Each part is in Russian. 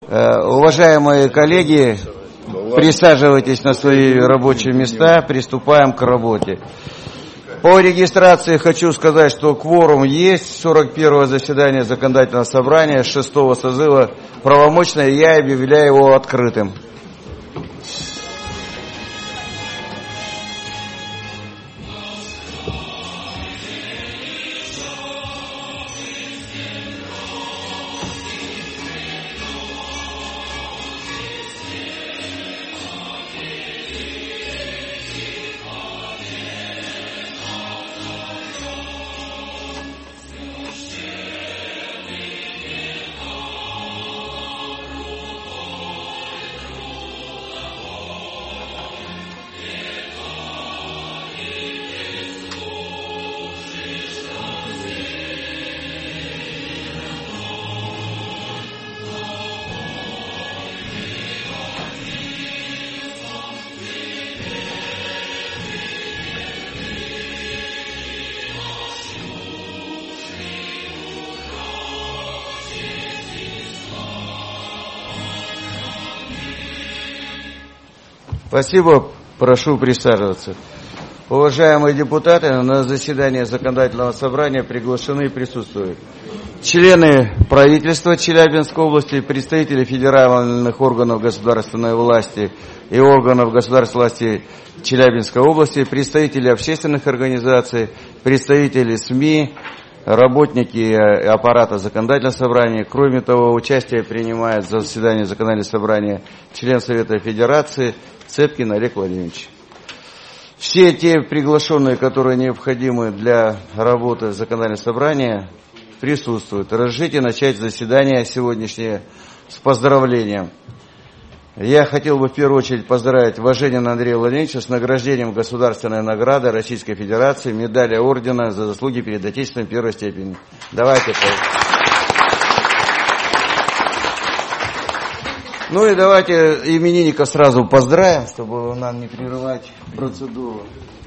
Уважаемые коллеги, присаживайтесь на свои рабочие места, приступаем к работе. По регистрации хочу сказать, что кворум есть, 41-е заседание законодательного собрания 6-го созыва правомочное, я объявляю его открытым. Спасибо, прошу присаживаться. Уважаемые депутаты, на заседание законодательного собрания приглашены и присутствуют члены правительства Челябинской области, представители федеральных органов государственной власти и органов государственной власти Челябинской области, представители общественных организаций, представители СМИ, работники аппарата законодательного собрания. Кроме того, участие принимает в заседании законодательного собрания член Совета Федерации Цепкин Олег Владимирович. Все те приглашенные, которые необходимы для работы законодательного собрания, присутствуют. Разрешите начать заседание сегодняшнее с поздравлением. Я хотел бы в первую очередь поздравить Важенина Андрея Владимировича с награждением государственной награды Российской Федерации, медали ордена за заслуги перед Отечеством первой степени. Давайте. Ну и давайте именинника сразу поздравим, чтобы нам не прерывать процедуру.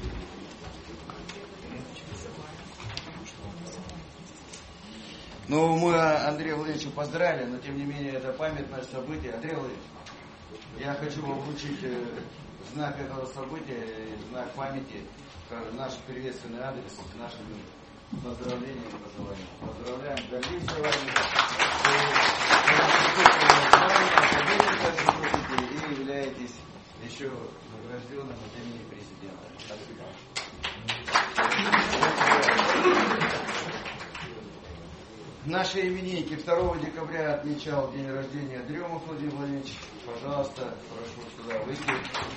Ну, мы Андрея Владимировича поздравили, но тем не менее это памятное событие. Андрей Владимирович, я хочу вам вручить знак этого события, знак памяти, наш приветственный адрес с нашими поздравлениями и пожеланиями. Поздравляем, гордимся вами. И являетесь еще награжденным от имени президента. Спасибо. Наши именинники 2 декабря отмечал день рождения Дремов Владимир Владимирович. Пожалуйста, прошу сюда выйти.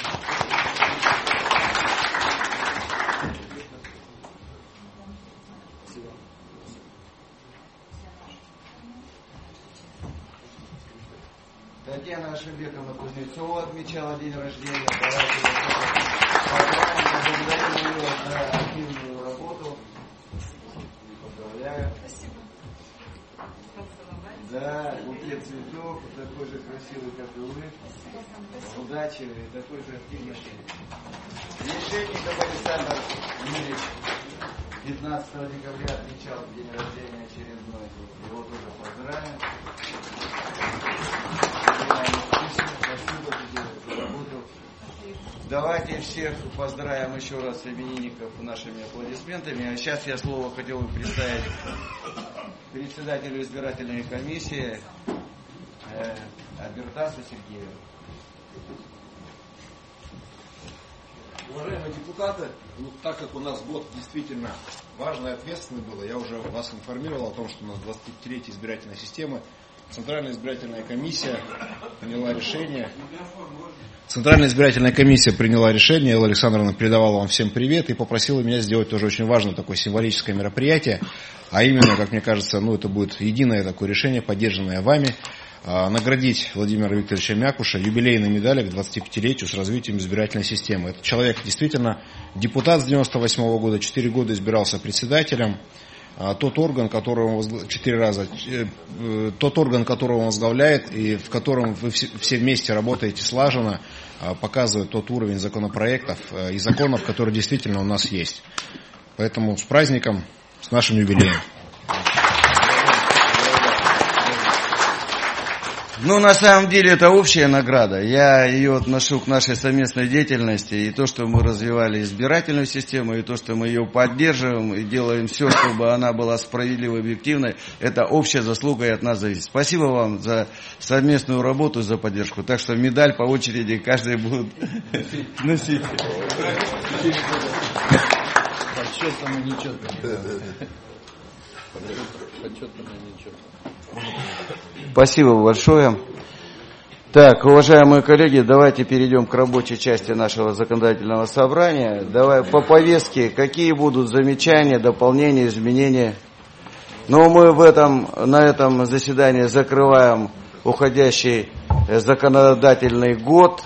Татьяна Ашибековна Кузнецова отмечала день рождения. Давайте поблагодарим ее за активную работу. Поздравляю. Спасибо. Да, букет цветов, такой же красивый, как и вы. Удачи и такой же активности. Решетников Александр Юрьевич 15 декабря отмечал день рождения очередной. Его тоже поздравляем. Спасибо тебе за работу. Давайте всех поздравим еще раз именинников нашими аплодисментами. А сейчас я слово хотел бы представить председателю избирательной комиссии Абертасу Сергею. Уважаемые депутаты, так как у нас год действительно важный и ответственный был, я уже вас информировал о том, что у нас 23-я избирательная система. Центральная избирательная комиссия приняла решение. Элла Александровна передавала вам всем привет и попросила меня сделать тоже очень важное такое символическое мероприятие, а именно, как мне кажется, это будет единое такое решение, поддержанное вами, наградить Владимира Викторовича Мякуша юбилейной медалью к 25-летию с развитием избирательной системы. Этот человек действительно депутат с 98 года, 4 года избирался председателем. Тот орган, который он возглавляет и в котором вы все вместе работаете слаженно, показывает тот уровень законопроектов и законов, которые действительно у нас есть. Поэтому с праздником, с нашим юбилеем. Ну, на самом деле, это общая награда. Я ее отношу к нашей совместной деятельности. И то, что мы развивали избирательную систему, и то, что мы ее поддерживаем, и делаем все, чтобы она была справедливой и объективной, это общая заслуга и от нас зависит. Спасибо вам за совместную работу, за поддержку. Так что медаль по очереди каждый будет носить. Почетно и нечетно. Почетно и нечетно. Спасибо большое. Так, уважаемые коллеги, давайте перейдем к рабочей части нашего законодательного собрания. Давай по повестке, какие будут замечания, дополнения, изменения. Но мы на этом заседании закрываем уходящий законодательный год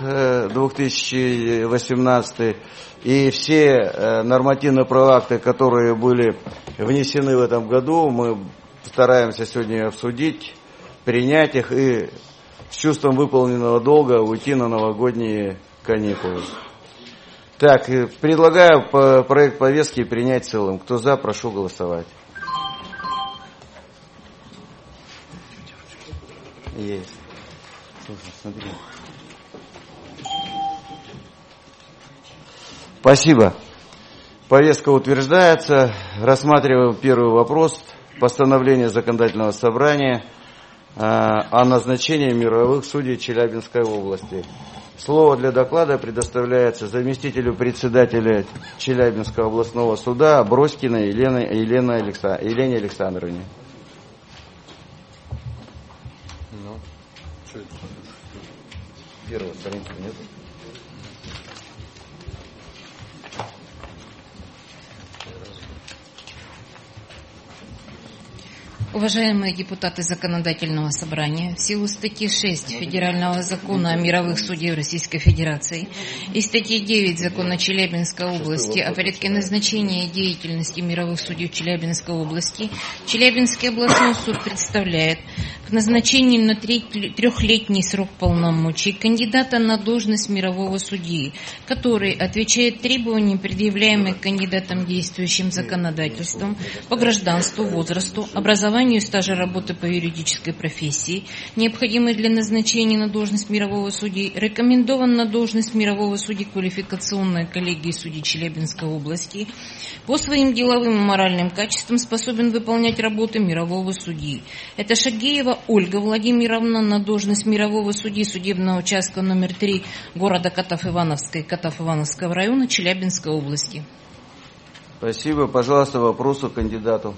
2018, и все нормативно-правовые акты, которые были внесены в этом году, мы стараемся сегодня обсудить, принять их и с чувством выполненного долга уйти на новогодние каникулы. Так, предлагаю проект повестки принять в целом. Кто за, прошу голосовать. Есть. Смотри. Спасибо. Повестка утверждается. Рассматриваем первый вопрос. Постановление законодательного собрания о назначении мировых судей Челябинской области. Слово для доклада предоставляется заместителю председателя Челябинского областного суда Аброськиной Елене Александровне. Первого страницы нет. Уважаемые депутаты Законодательного собрания, в силу статьи 6 Федерального закона о мировых судьях Российской Федерации и статьи 9 Закона Челябинской области о порядке назначения и деятельности мировых судей Челябинской области, Челябинский областной суд представляет к назначению на трехлетний срок полномочий кандидата на должность мирового судьи, который отвечает требованиям, предъявляемым кандидатам действующим законодательством по гражданству, возрасту, образованию и стажа работы по юридической профессии, необходимой для назначения на должность мирового судьи, рекомендован на должность мирового судьи квалификационной коллегии судей Челябинской области, по своим деловым и моральным качествам способен выполнять работы мирового судьи. Это Шагеева Ольга Владимировна на должность мирового судьи судебного участка номер 3 города Катав-Ивановска и Катав-Ивановского района Челябинской области. Спасибо. Пожалуйста, вопросы к кандидату.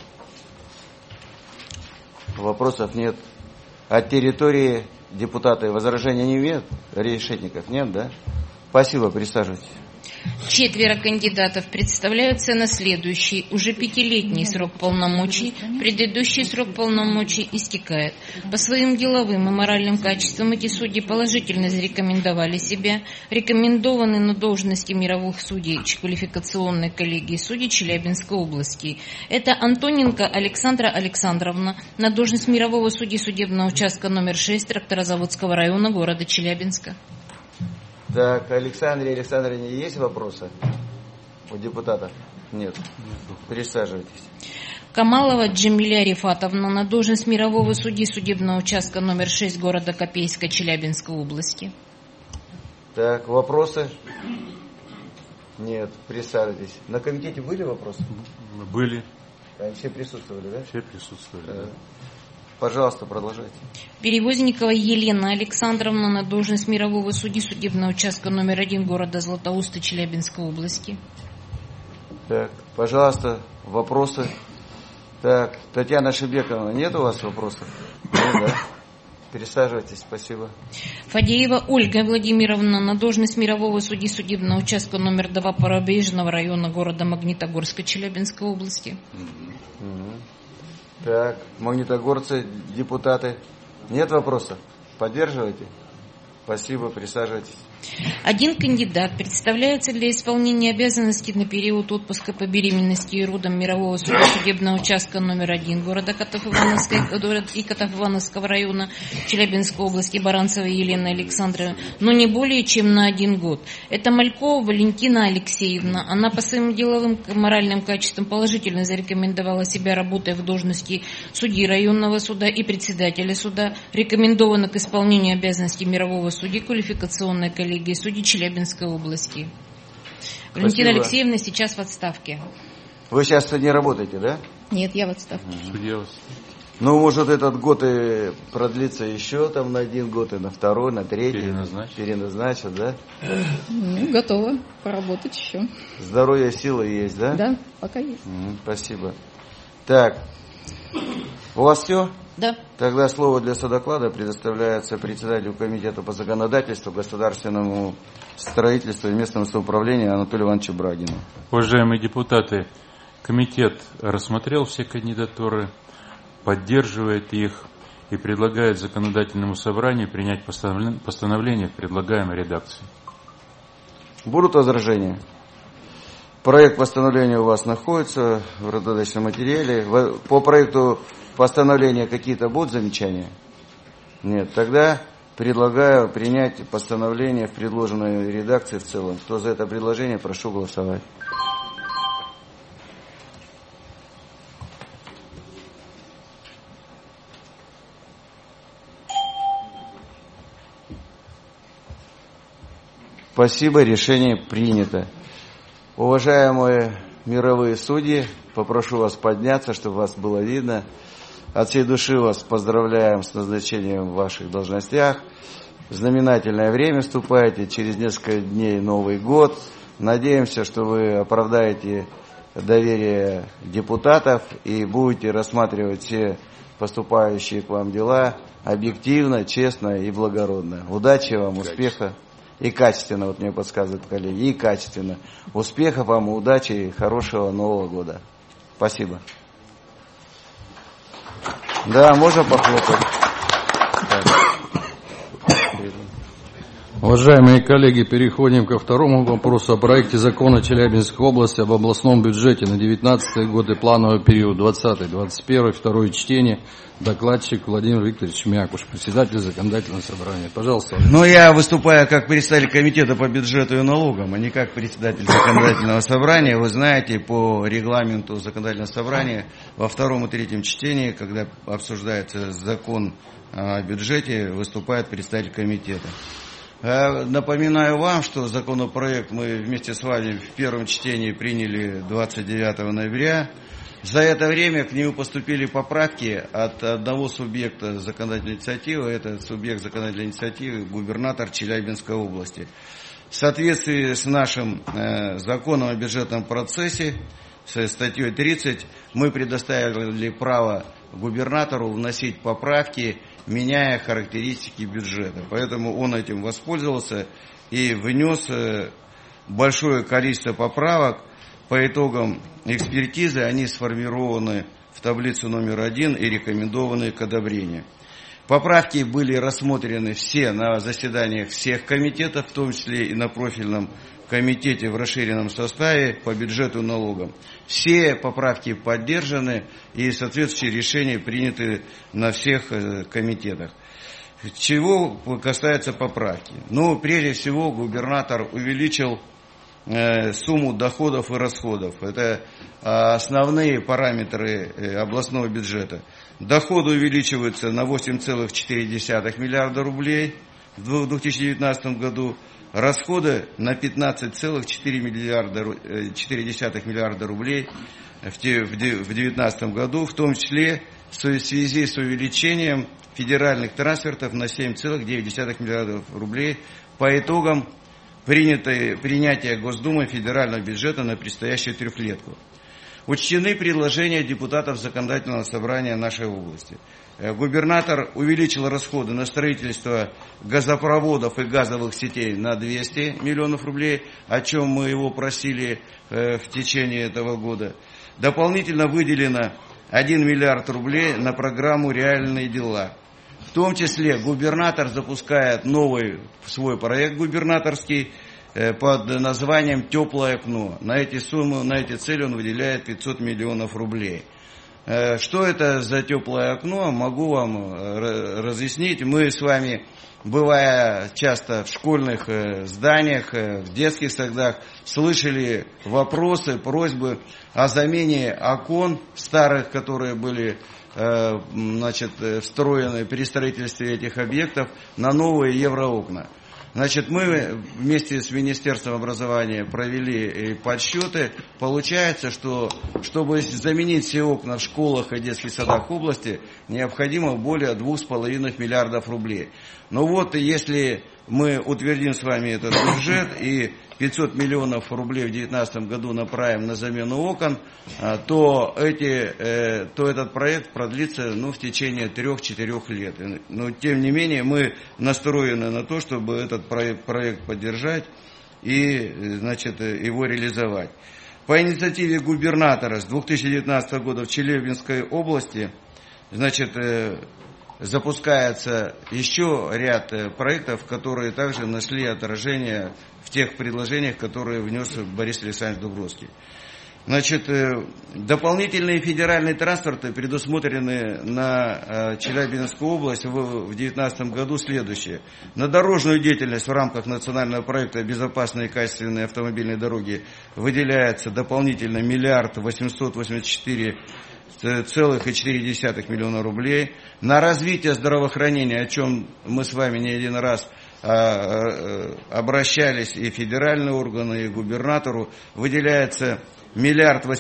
Вопросов нет. От территории депутаты возражения не имеют? Решетников нет, да? Спасибо, присаживайтесь. 4 кандидатов представляются на следующий, уже 5-летний срок полномочий. Предыдущий срок полномочий истекает. По своим деловым и моральным качествам эти судьи положительно зарекомендовали себя, рекомендованы на должности мировых судей квалификационной коллегии судей Челябинской области. Это Антоненко Александра Александровна на должность мирового судьи судебного участка номер 6 Тракторозаводского района города Челябинска. Так, Александре Александровне есть вопросы у депутата? Нет. Присаживайтесь. Камалова Джамиля Рифатовна на должность мирового судьи судебного участка номер 6 города Копейска Челябинской области. Так, вопросы? Нет, присаживайтесь. На комитете были вопросы? Были. Они все присутствовали, да? Все присутствовали, да. Пожалуйста, продолжайте. Перевозникова Елена Александровна на должность мирового судьи судебного участка номер 1 города Златоуста Челябинской области. Так, пожалуйста, вопросы. Так, Татьяна Шебековна, нет у вас вопросов? Нет, да? Пересаживайтесь, спасибо. Фадеева Ольга Владимировна на должность мирового судьи судебного участка номер 2 Правобережного района города Магнитогорска Челябинской области. Так, магнитогорцы, депутаты. Нет вопросов? Поддерживаете? Спасибо, присаживайтесь. Один кандидат представляется для исполнения обязанностей на период отпуска по беременности и родам Мирового суда судебного участка номер 1 города Котов-Ивановского района Челябинской области Баранцевой Елены Александровны, но не более чем на 1 год. Это Малькова Валентина Алексеевна. Она по своим деловым моральным качествам положительно зарекомендовала себя, работая в должности судьи районного суда и председателя суда. Рекомендована к исполнению обязанностей мирового судьи квалификационной коллегии судей Челябинской области. Валентина Алексеевна сейчас в отставке. Вы сейчас не работаете, да? Нет, я в отставке. Судья. Ну, может, этот год и продлится еще там на 1 год, и на 2, на 3. Переназначат, да? Ну, готова поработать еще. Здоровье, силы есть, да? Да, пока есть. Спасибо. Так, у вас все? Да. Тогда слово для содоклада предоставляется председателю комитета по законодательству, государственному строительству и местному самоуправлению Анатолию Ивановичу Брагину. Уважаемые депутаты, комитет рассмотрел все кандидатуры, поддерживает их и предлагает законодательному собранию принять постановление в предлагаемой редакции. Будут возражения? Проект постановления у вас находится в раздаточном материале. По проекту постановления какие-то будут замечания? Нет. Тогда предлагаю принять постановление в предложенной редакции в целом. Кто за это предложение, прошу голосовать. Спасибо, решение принято. Уважаемые мировые судьи, попрошу вас подняться, чтобы вас было видно. От всей души вас поздравляем с назначением в ваших должностях. В знаменательное время вступаете, через несколько дней Новый год. Надеемся, что вы оправдаете доверие депутатов и будете рассматривать все поступающие к вам дела объективно, честно и благородно. Удачи вам, успеха. И качественно, вот мне подсказывают коллеги, и качественно. Успехов вам, удачи и хорошего Нового года. Спасибо. Да, можно похлопать. Уважаемые коллеги, переходим ко второму вопросу о проекте закона Челябинской области об областном бюджете на 2019 год и плановый период 2020-2021, второе чтение. Докладчик Владимир Викторович Мякуш, председатель законодательного собрания. Пожалуйста. Ну, я выступаю как представитель комитета по бюджету и налогам, а не как председатель законодательного собрания. Вы знаете, по регламенту законодательного собрания во втором и третьем чтении, когда обсуждается закон о бюджете, выступает представитель комитета. Напоминаю вам, что законопроект мы вместе с вами в первом чтении приняли 29 ноября. За это время к нему поступили поправки от одного субъекта законодательной инициативы. Это субъект законодательной инициативы губернатор Челябинской области. В соответствии с нашим законом о бюджетном процессе, со статьей 30, мы предоставили право губернатору вносить поправки, меняя характеристики бюджета. Поэтому он этим воспользовался и внес большое количество поправок. По итогам экспертизы они сформированы в таблицу номер 1 и рекомендованы к одобрению. Поправки были рассмотрены все на заседаниях всех комитетов, в том числе и на профильном комитете в расширенном составе по бюджету и налогам. Все поправки поддержаны и соответствующие решения приняты на всех комитетах. Чего касается поправки? Ну, прежде всего, губернатор увеличил сумму доходов и расходов. Это основные параметры областного бюджета. Доходы увеличиваются на 8,4 миллиарда рублей в 2019 году. Расходы на 15,4 миллиарда рублей в 2019 году, в том числе в связи с увеличением федеральных трансфертов на 7,9 миллиардов рублей по итогам принятия Госдумой федерального бюджета на предстоящую трехлетку. Учтены предложения депутатов законодательного собрания нашей области. Губернатор увеличил расходы на строительство газопроводов и газовых сетей на 200 миллионов рублей, о чем мы его просили в течение этого года. Дополнительно выделено 1 миллиард рублей на программу «Реальные дела». В том числе губернатор запускает новый свой проект губернаторский под названием «Теплое окно». На эти суммы, на эти цели он выделяет 500 миллионов рублей. Что это за теплое окно, могу вам разъяснить. Мы с вами, бывая часто в школьных зданиях, в детских садах, слышали вопросы, просьбы о замене окон старых, которые были встроены при строительстве этих объектов, на новые евроокна. Мы вместе с Министерством образования провели подсчеты. Получается, что чтобы заменить все окна в школах и детских садах области, необходимо более 2,5 миллиардов рублей. Но вот если мы утвердим с вами этот бюджет и 500 миллионов рублей в 2019 году направим на замену окон, то этот проект продлится в течение 3-4 лет. Но тем не менее мы настроены на то, чтобы этот проект поддержать и его реализовать. По инициативе губернатора с 2019 года в Челябинской области запускается еще ряд проектов, которые также нашли отражение в тех предложениях, которые внес Борис Александрович Дубровский. Дополнительные федеральные транспорты предусмотрены на Челябинскую область в 2019 году следующие. На дорожную деятельность в рамках национального проекта «Безопасные и качественные автомобильные дороги» выделяется дополнительно 1 884 0,4 миллиона рублей. На развитие здравоохранения, о чем мы с вами не один раз обращались, и федеральные органы, и губернатору, выделяется 1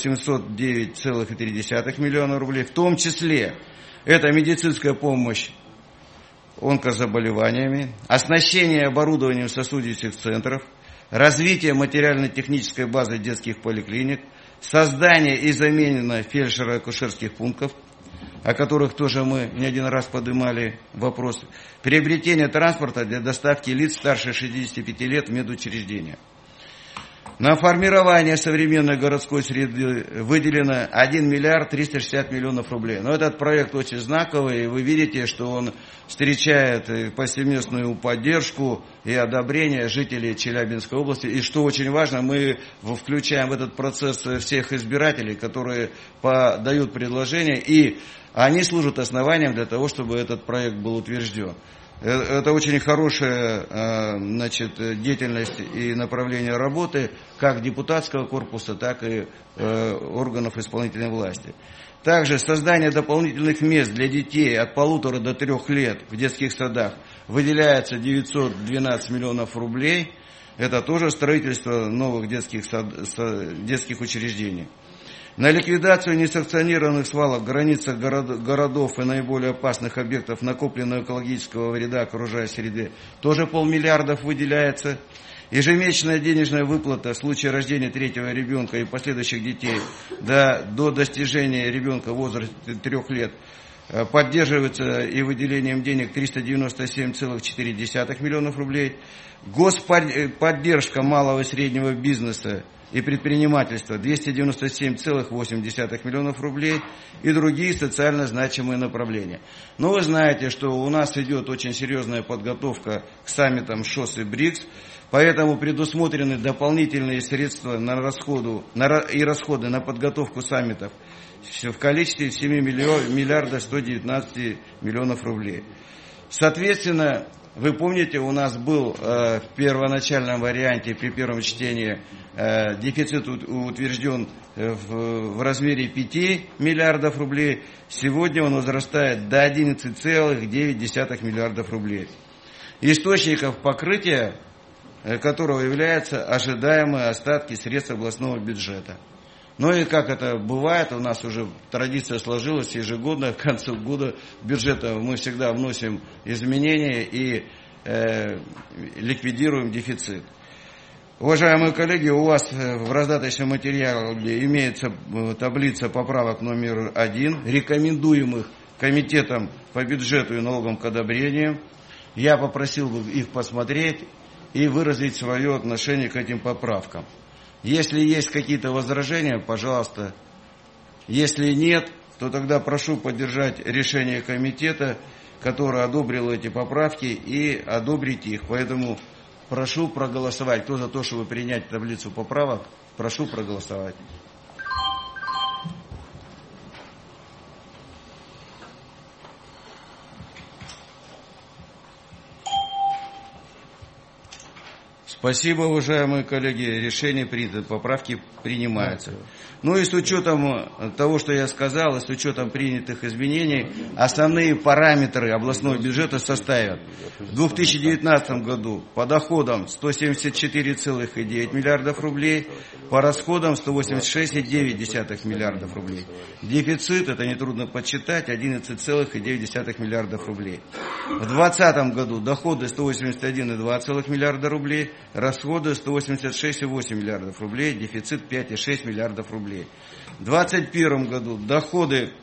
809,3 миллиона рублей. В том числе это медицинская помощь онкозаболеваниями, оснащение оборудованием сосудистых центров, развитие материально-технической базы детских поликлиник, создание и замена фельдшеро-акушерских пунктов, о которых тоже мы не один раз поднимали вопрос, приобретение транспорта для доставки лиц старше 65 лет в медучреждения. На формирование современной городской среды выделено 1 360 000 000 рублей. Но этот проект очень знаковый, и вы видите, что он встречает повсеместную поддержку и одобрение жителей Челябинской области. И что очень важно, мы включаем в этот процесс всех избирателей, которые подают предложения, и они служат основанием для того, чтобы этот проект был утвержден. Это очень хорошая деятельность и направление работы как депутатского корпуса, так и органов исполнительной власти. Также создание дополнительных мест для детей от 1,5 до 3 лет в детских садах выделяется 912 миллионов рублей. Это тоже строительство новых детских учреждений. На ликвидацию несанкционированных свалок в границах городов и наиболее опасных объектов накопленного экологического вреда окружающей среды тоже 500 миллиона выделяется. Ежемесячная денежная выплата в случае рождения 3-го ребенка и последующих детей до достижения ребенка в возрасте 3 лет поддерживается и выделением денег 397,4 миллионов рублей. Господдержка малого и среднего бизнеса и предпринимательства 297,8 миллионов рублей и другие социально значимые направления. Но вы знаете, что у нас идет очень серьезная подготовка к саммитам ШОС и БРИКС, поэтому предусмотрены дополнительные средства и расходы на подготовку саммитов в количестве 7 миллиардов 119 миллионов рублей. Соответственно, вы помните, у нас был в первоначальном варианте при первом чтении дефицит утвержден в размере 5 миллиардов рублей. Сегодня он возрастает до 11,9 миллиардов рублей. Источников покрытия которого являются ожидаемые остатки средств областного бюджета. Ну и как это бывает, у нас уже традиция сложилась ежегодно, к концу года бюджета мы всегда вносим изменения и ликвидируем дефицит. Уважаемые коллеги, у вас в раздаточном материале имеется таблица поправок номер 1, рекомендуемых Комитетом по бюджету и налоговым к одобрению. Я попросил бы их посмотреть и выразить свое отношение к этим поправкам. Если есть какие-то возражения, пожалуйста. Если нет, то тогда прошу поддержать решение комитета которая одобрила эти поправки, и одобрить их. Поэтому прошу проголосовать. Кто за то, чтобы принять таблицу поправок, прошу проголосовать. Спасибо, уважаемые коллеги. Решение принято, поправки принимаются. Ну и с учетом того, что я сказал, и с учетом принятых изменений, основные параметры областного бюджета составят в 2019 году по доходам 174,9 миллиардов рублей, по расходам 186,9 миллиардов рублей. Дефицит, это нетрудно подсчитать, 11,9 миллиардов рублей. В 2020 году доходы 181,2 миллиарда рублей, расходы 186,8 миллиардов рублей, дефицит 5,6 миллиардов рублей. В 2021 году доходы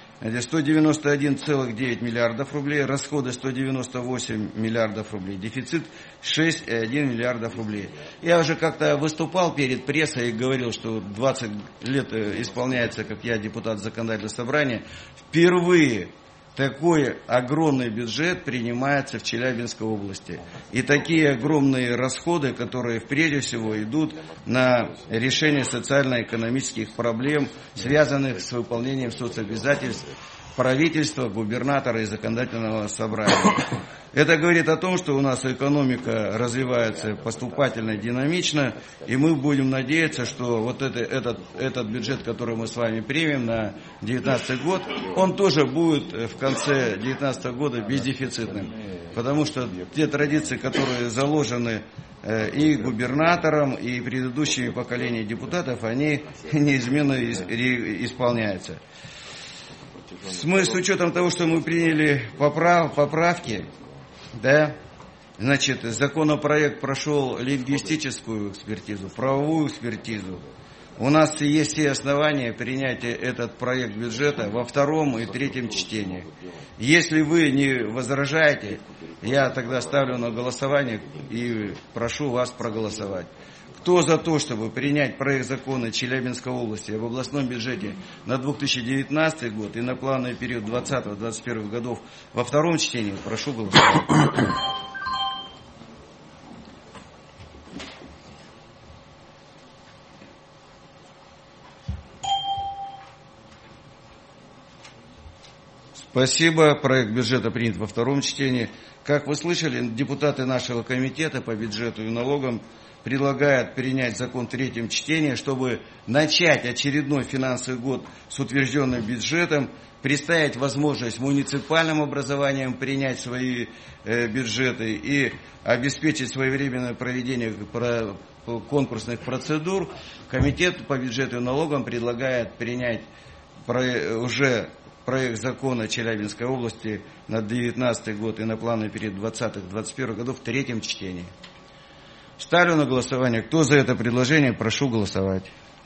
191,9 миллиардов рублей, расходы 198 миллиардов рублей, дефицит 6,1 миллиардов рублей. Я уже как-то выступал перед прессой и говорил, что 20 лет исполняется, как я депутат законодательного собрания, впервые такой огромный бюджет принимается в Челябинской области. И такие огромные расходы, которые прежде всего идут на решение социально-экономических проблем, связанных с выполнением соцобязательств правительства, губернатора и законодательного собрания. Это говорит о том, что у нас экономика развивается поступательно, динамично, и мы будем надеяться, что вот этот бюджет, который мы с вами примем на 2019 год, он тоже будет в конце 2019 года бездефицитным. Потому что те традиции, которые заложены и губернатором, и предыдущими поколениями депутатов, они неизменно исполняются. С учетом того, что мы приняли поправки, да, значит, законопроект прошел лингвистическую экспертизу, правовую экспертизу. У нас есть все основания принять этот проект бюджета во втором и третьем чтении. Если вы не возражаете, я тогда ставлю на голосование и прошу вас проголосовать. Кто за то, чтобы принять проект закона Челябинской области об областном бюджете на 2019 год и на плановый период 2020-2021 годов во втором чтении, прошу голосовать. Спасибо. Проект бюджета принят во втором чтении. Как вы слышали, депутаты нашего комитета по бюджету и налогам предлагают принять закон в третьем чтении, чтобы начать очередной финансовый год с утвержденным бюджетом, предоставить возможность муниципальным образованиям принять свои бюджеты и обеспечить своевременное проведение конкурсных процедур. Комитет по бюджету и налогам предлагает принять уже проект закона Челябинской области на 2019 год и на плановый период 2020-2021 годов в третьем чтении. Ставлю на голосование. Кто за это предложение, прошу голосовать.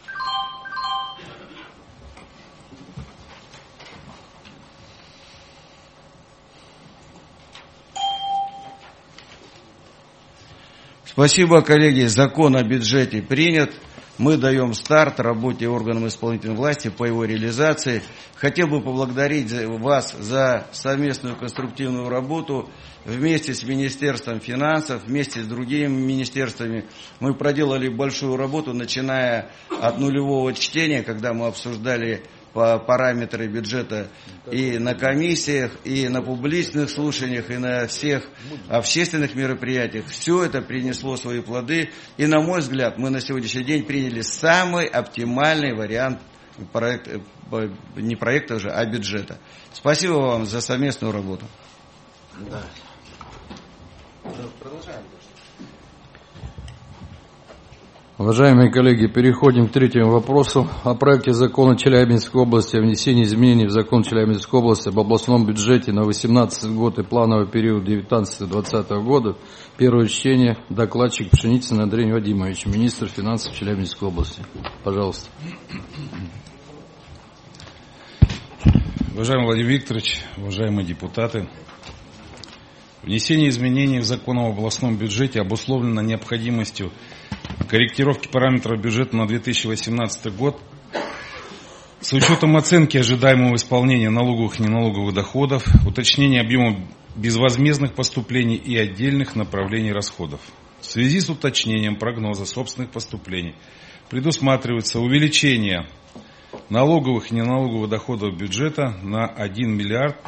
Спасибо, коллеги. Закон о бюджете принят. Мы даем старт работе органов исполнительной власти по его реализации. Хотел бы поблагодарить вас за совместную конструктивную работу. Вместе с Министерством финансов, вместе с другими министерствами мы проделали большую работу, начиная от нулевого чтения, когда мы обсуждали параметры бюджета и на комиссиях, и на публичных слушаниях, и на всех общественных мероприятиях. Все это принесло свои плоды. И, на мой взгляд, мы на сегодняшний день приняли самый оптимальный вариант не проекта уже, а бюджета. Спасибо вам за совместную работу. Да. Продолжаем. Уважаемые коллеги, переходим к третьему вопросу о проекте закона Челябинской области о внесении изменений в закон Челябинской области об областном бюджете на 2018 год и плановый период 2019-2020 года. Первое чтение. Докладчик Пшеницын Андрей Вадимович, министр финансов Челябинской области. Пожалуйста. Уважаемый Владимир Викторович, уважаемые депутаты, внесение изменений в закон об областном бюджете обусловлено необходимостью корректировки параметров бюджета на 2018 год С учетом оценки ожидаемого исполнения налоговых и неналоговых доходов, уточнения объема безвозмездных поступлений и отдельных направлений расходов. В связи с уточнением прогноза собственных поступлений предусматривается увеличение налоговых и неналоговых доходов бюджета на 1 миллиард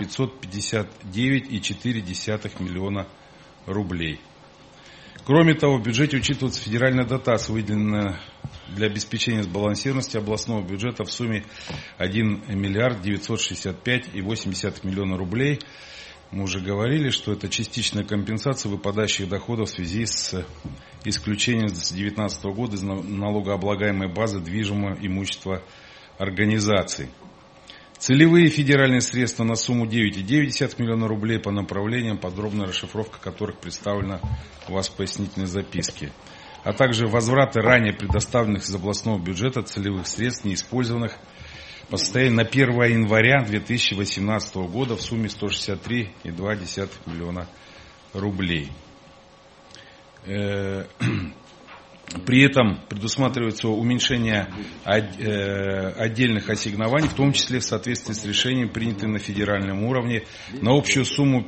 559,4 миллиона рублей. Кроме того, в бюджете учитывается федеральная дотация, выделенная для обеспечения сбалансированности областного бюджета в сумме 1 миллиард 965,8 миллиона рублей. Мы уже говорили, что это частичная компенсация выпадающих доходов в связи с исключением с 2019 года из налогооблагаемой базы движимого имущества организаций. Целевые федеральные средства на сумму 9,9 миллиона рублей по направлениям, подробная расшифровка которых представлена у вас в пояснительной записке. А также возвраты ранее предоставленных из областного бюджета целевых средств, неиспользованных по состоянию на 1 января 2018 года в сумме 163,2 миллиона рублей. При этом предусматривается уменьшение отдельных ассигнований, в том числе в соответствии с решением, принятым на федеральном уровне, на общую сумму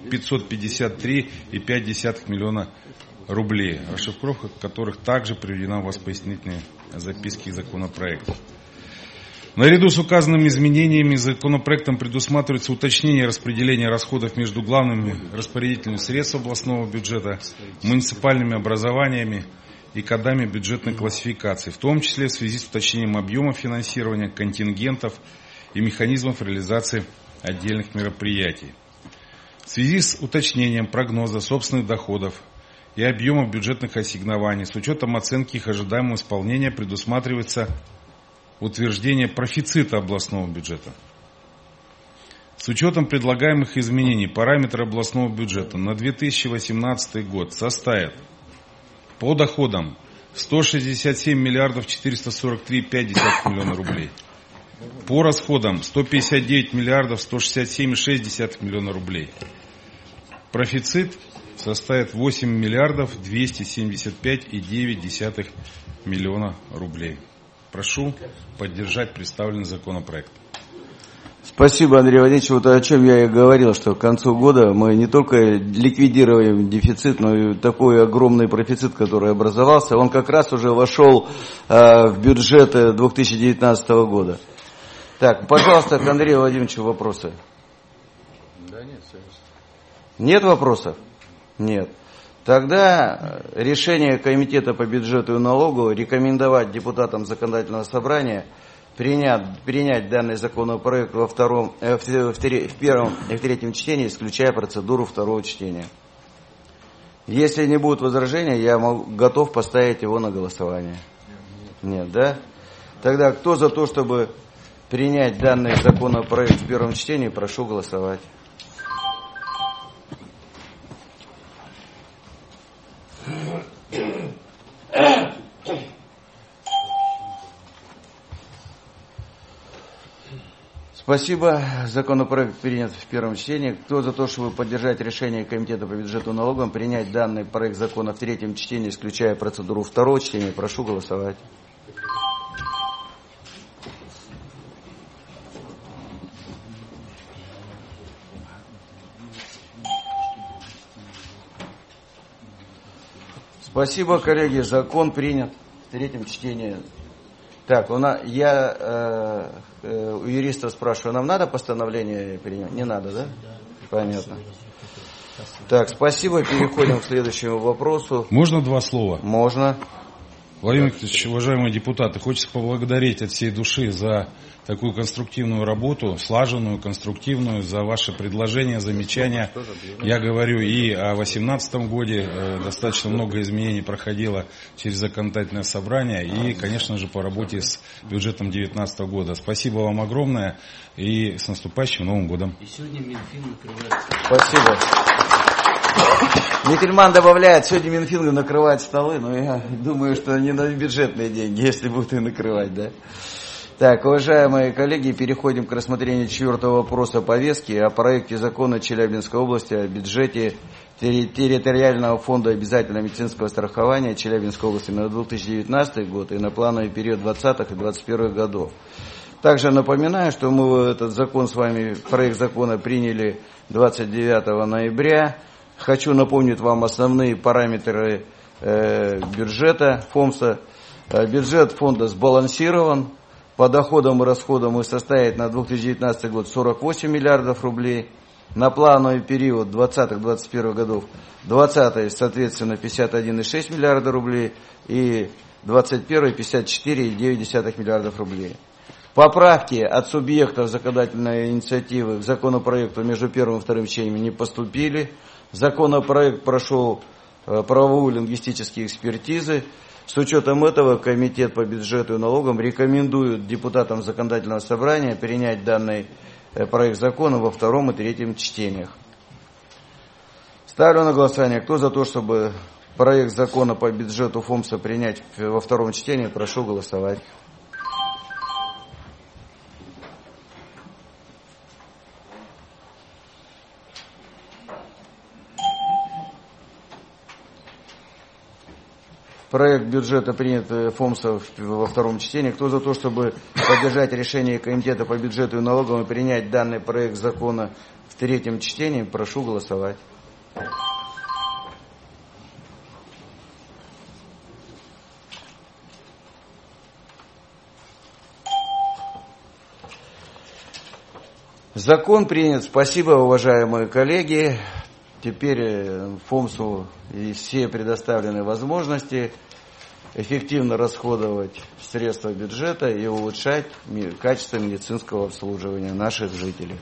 553,5 миллиона рублей, расшифровка которых также приведена у вас в пояснительной записке к законопроекту. Наряду с указанными изменениями законопроектом предусматривается уточнение распределения расходов между главными распорядителями средств областного бюджета, муниципальными образованиями и кодами бюджетной классификации, в том числе в связи с уточнением объема финансирования, контингентов и механизмов реализации отдельных мероприятий. В связи с уточнением прогноза собственных доходов и объема бюджетных ассигнований, с учетом оценки их ожидаемого исполнения, предусматривается утверждение профицита областного бюджета. С учетом предлагаемых изменений параметры областного бюджета на 2018 год составят: по доходам 167 миллиардов 443,5 миллиона рублей, по расходам 159 миллиардов 167,6 миллиона рублей. Профицит составит 8 миллиардов 275,9 миллиона рублей. Прошу поддержать представленный законопроект. Спасибо, Андрей Владимирович. Вот о чем я и говорил, что к концу года мы не только ликвидируем дефицит, но и такой огромный профицит, который образовался, он как раз уже вошел в бюджет 2019 года. Так, пожалуйста, к Андрею Владимировичу вопросы. Да нет, нет вопросов? Нет. Тогда решение Комитета по бюджету и налогу рекомендовать депутатам Законодательного собрания принять данный законопроект в первом и в третьем чтении, исключая процедуру второго чтения. Если не будет возражения, я готов поставить его на голосование. Нет, да? Тогда кто за то, чтобы принять данный законопроект в первом чтении, прошу голосовать. Спасибо. Законопроект принят в первом чтении. Кто за то, чтобы поддержать решение Комитета по бюджету и налогам принять данный проект закона в третьем чтении, исключая процедуру второго чтения, прошу голосовать. Спасибо, коллеги. Закон принят в третьем чтении. Так, я у юристов спрашиваю, нам надо постановление принимать? Не надо, да? Понятно. Так, спасибо. Переходим к следующему вопросу. Можно два слова? Можно. Владимир Викторович, уважаемые депутаты, хочется поблагодарить от всей души за такую конструктивную работу, слаженную, конструктивную, за ваши предложения, замечания. Я говорю и о 2018 годе, достаточно много изменений проходило через законодательное собрание и, конечно же, по работе с бюджетом 2019 года. Спасибо вам огромное и с наступающим Новым годом. И сегодня Минфин накрывает. Спасибо. Микельман добавляет, сегодня Минфин накрывает столы, но я думаю, что не на бюджетные деньги, если будут и накрывать, да. Так, уважаемые коллеги, переходим к рассмотрению четвертого вопроса повестки о проекте закона Челябинской области о бюджете территориального фонда обязательного медицинского страхования Челябинской области на 2019 год и на плановый период 2020 и 2021 годов. Также напоминаю, что мы этот закон с вами, проект закона приняли 29 ноября. Хочу напомнить вам основные параметры бюджета ФОМСа. Бюджет фонда сбалансирован. По доходам и расходам и составит на 2019 год 48 миллиардов рублей. На плановый период 2020-2021 годов 2020 соответственно 51,6 миллиарда рублей и 2021 54,9 миллиардов рублей. Поправки от субъектов законодательной инициативы к законопроекту между первым и вторым чтением не поступили. Законопроект прошел правовую лингвистические экспертизы. С учетом этого Комитет по бюджету и налогам рекомендует депутатам законодательного собрания принять данный проект закона во втором и третьем чтениях. Ставлю на голосование. Кто за то, чтобы проект закона по бюджету ФОМСа принять во втором чтении, прошу голосовать. Проект бюджета принят ФОМСа во втором чтении. Кто за то, чтобы поддержать решение Комитета по бюджету и налогам и принять данный проект закона в третьем чтении, прошу голосовать. Закон принят. Спасибо, уважаемые коллеги. Теперь ФОМСу и все предоставленные возможности эффективно расходовать средства бюджета и улучшать качество медицинского обслуживания наших жителей.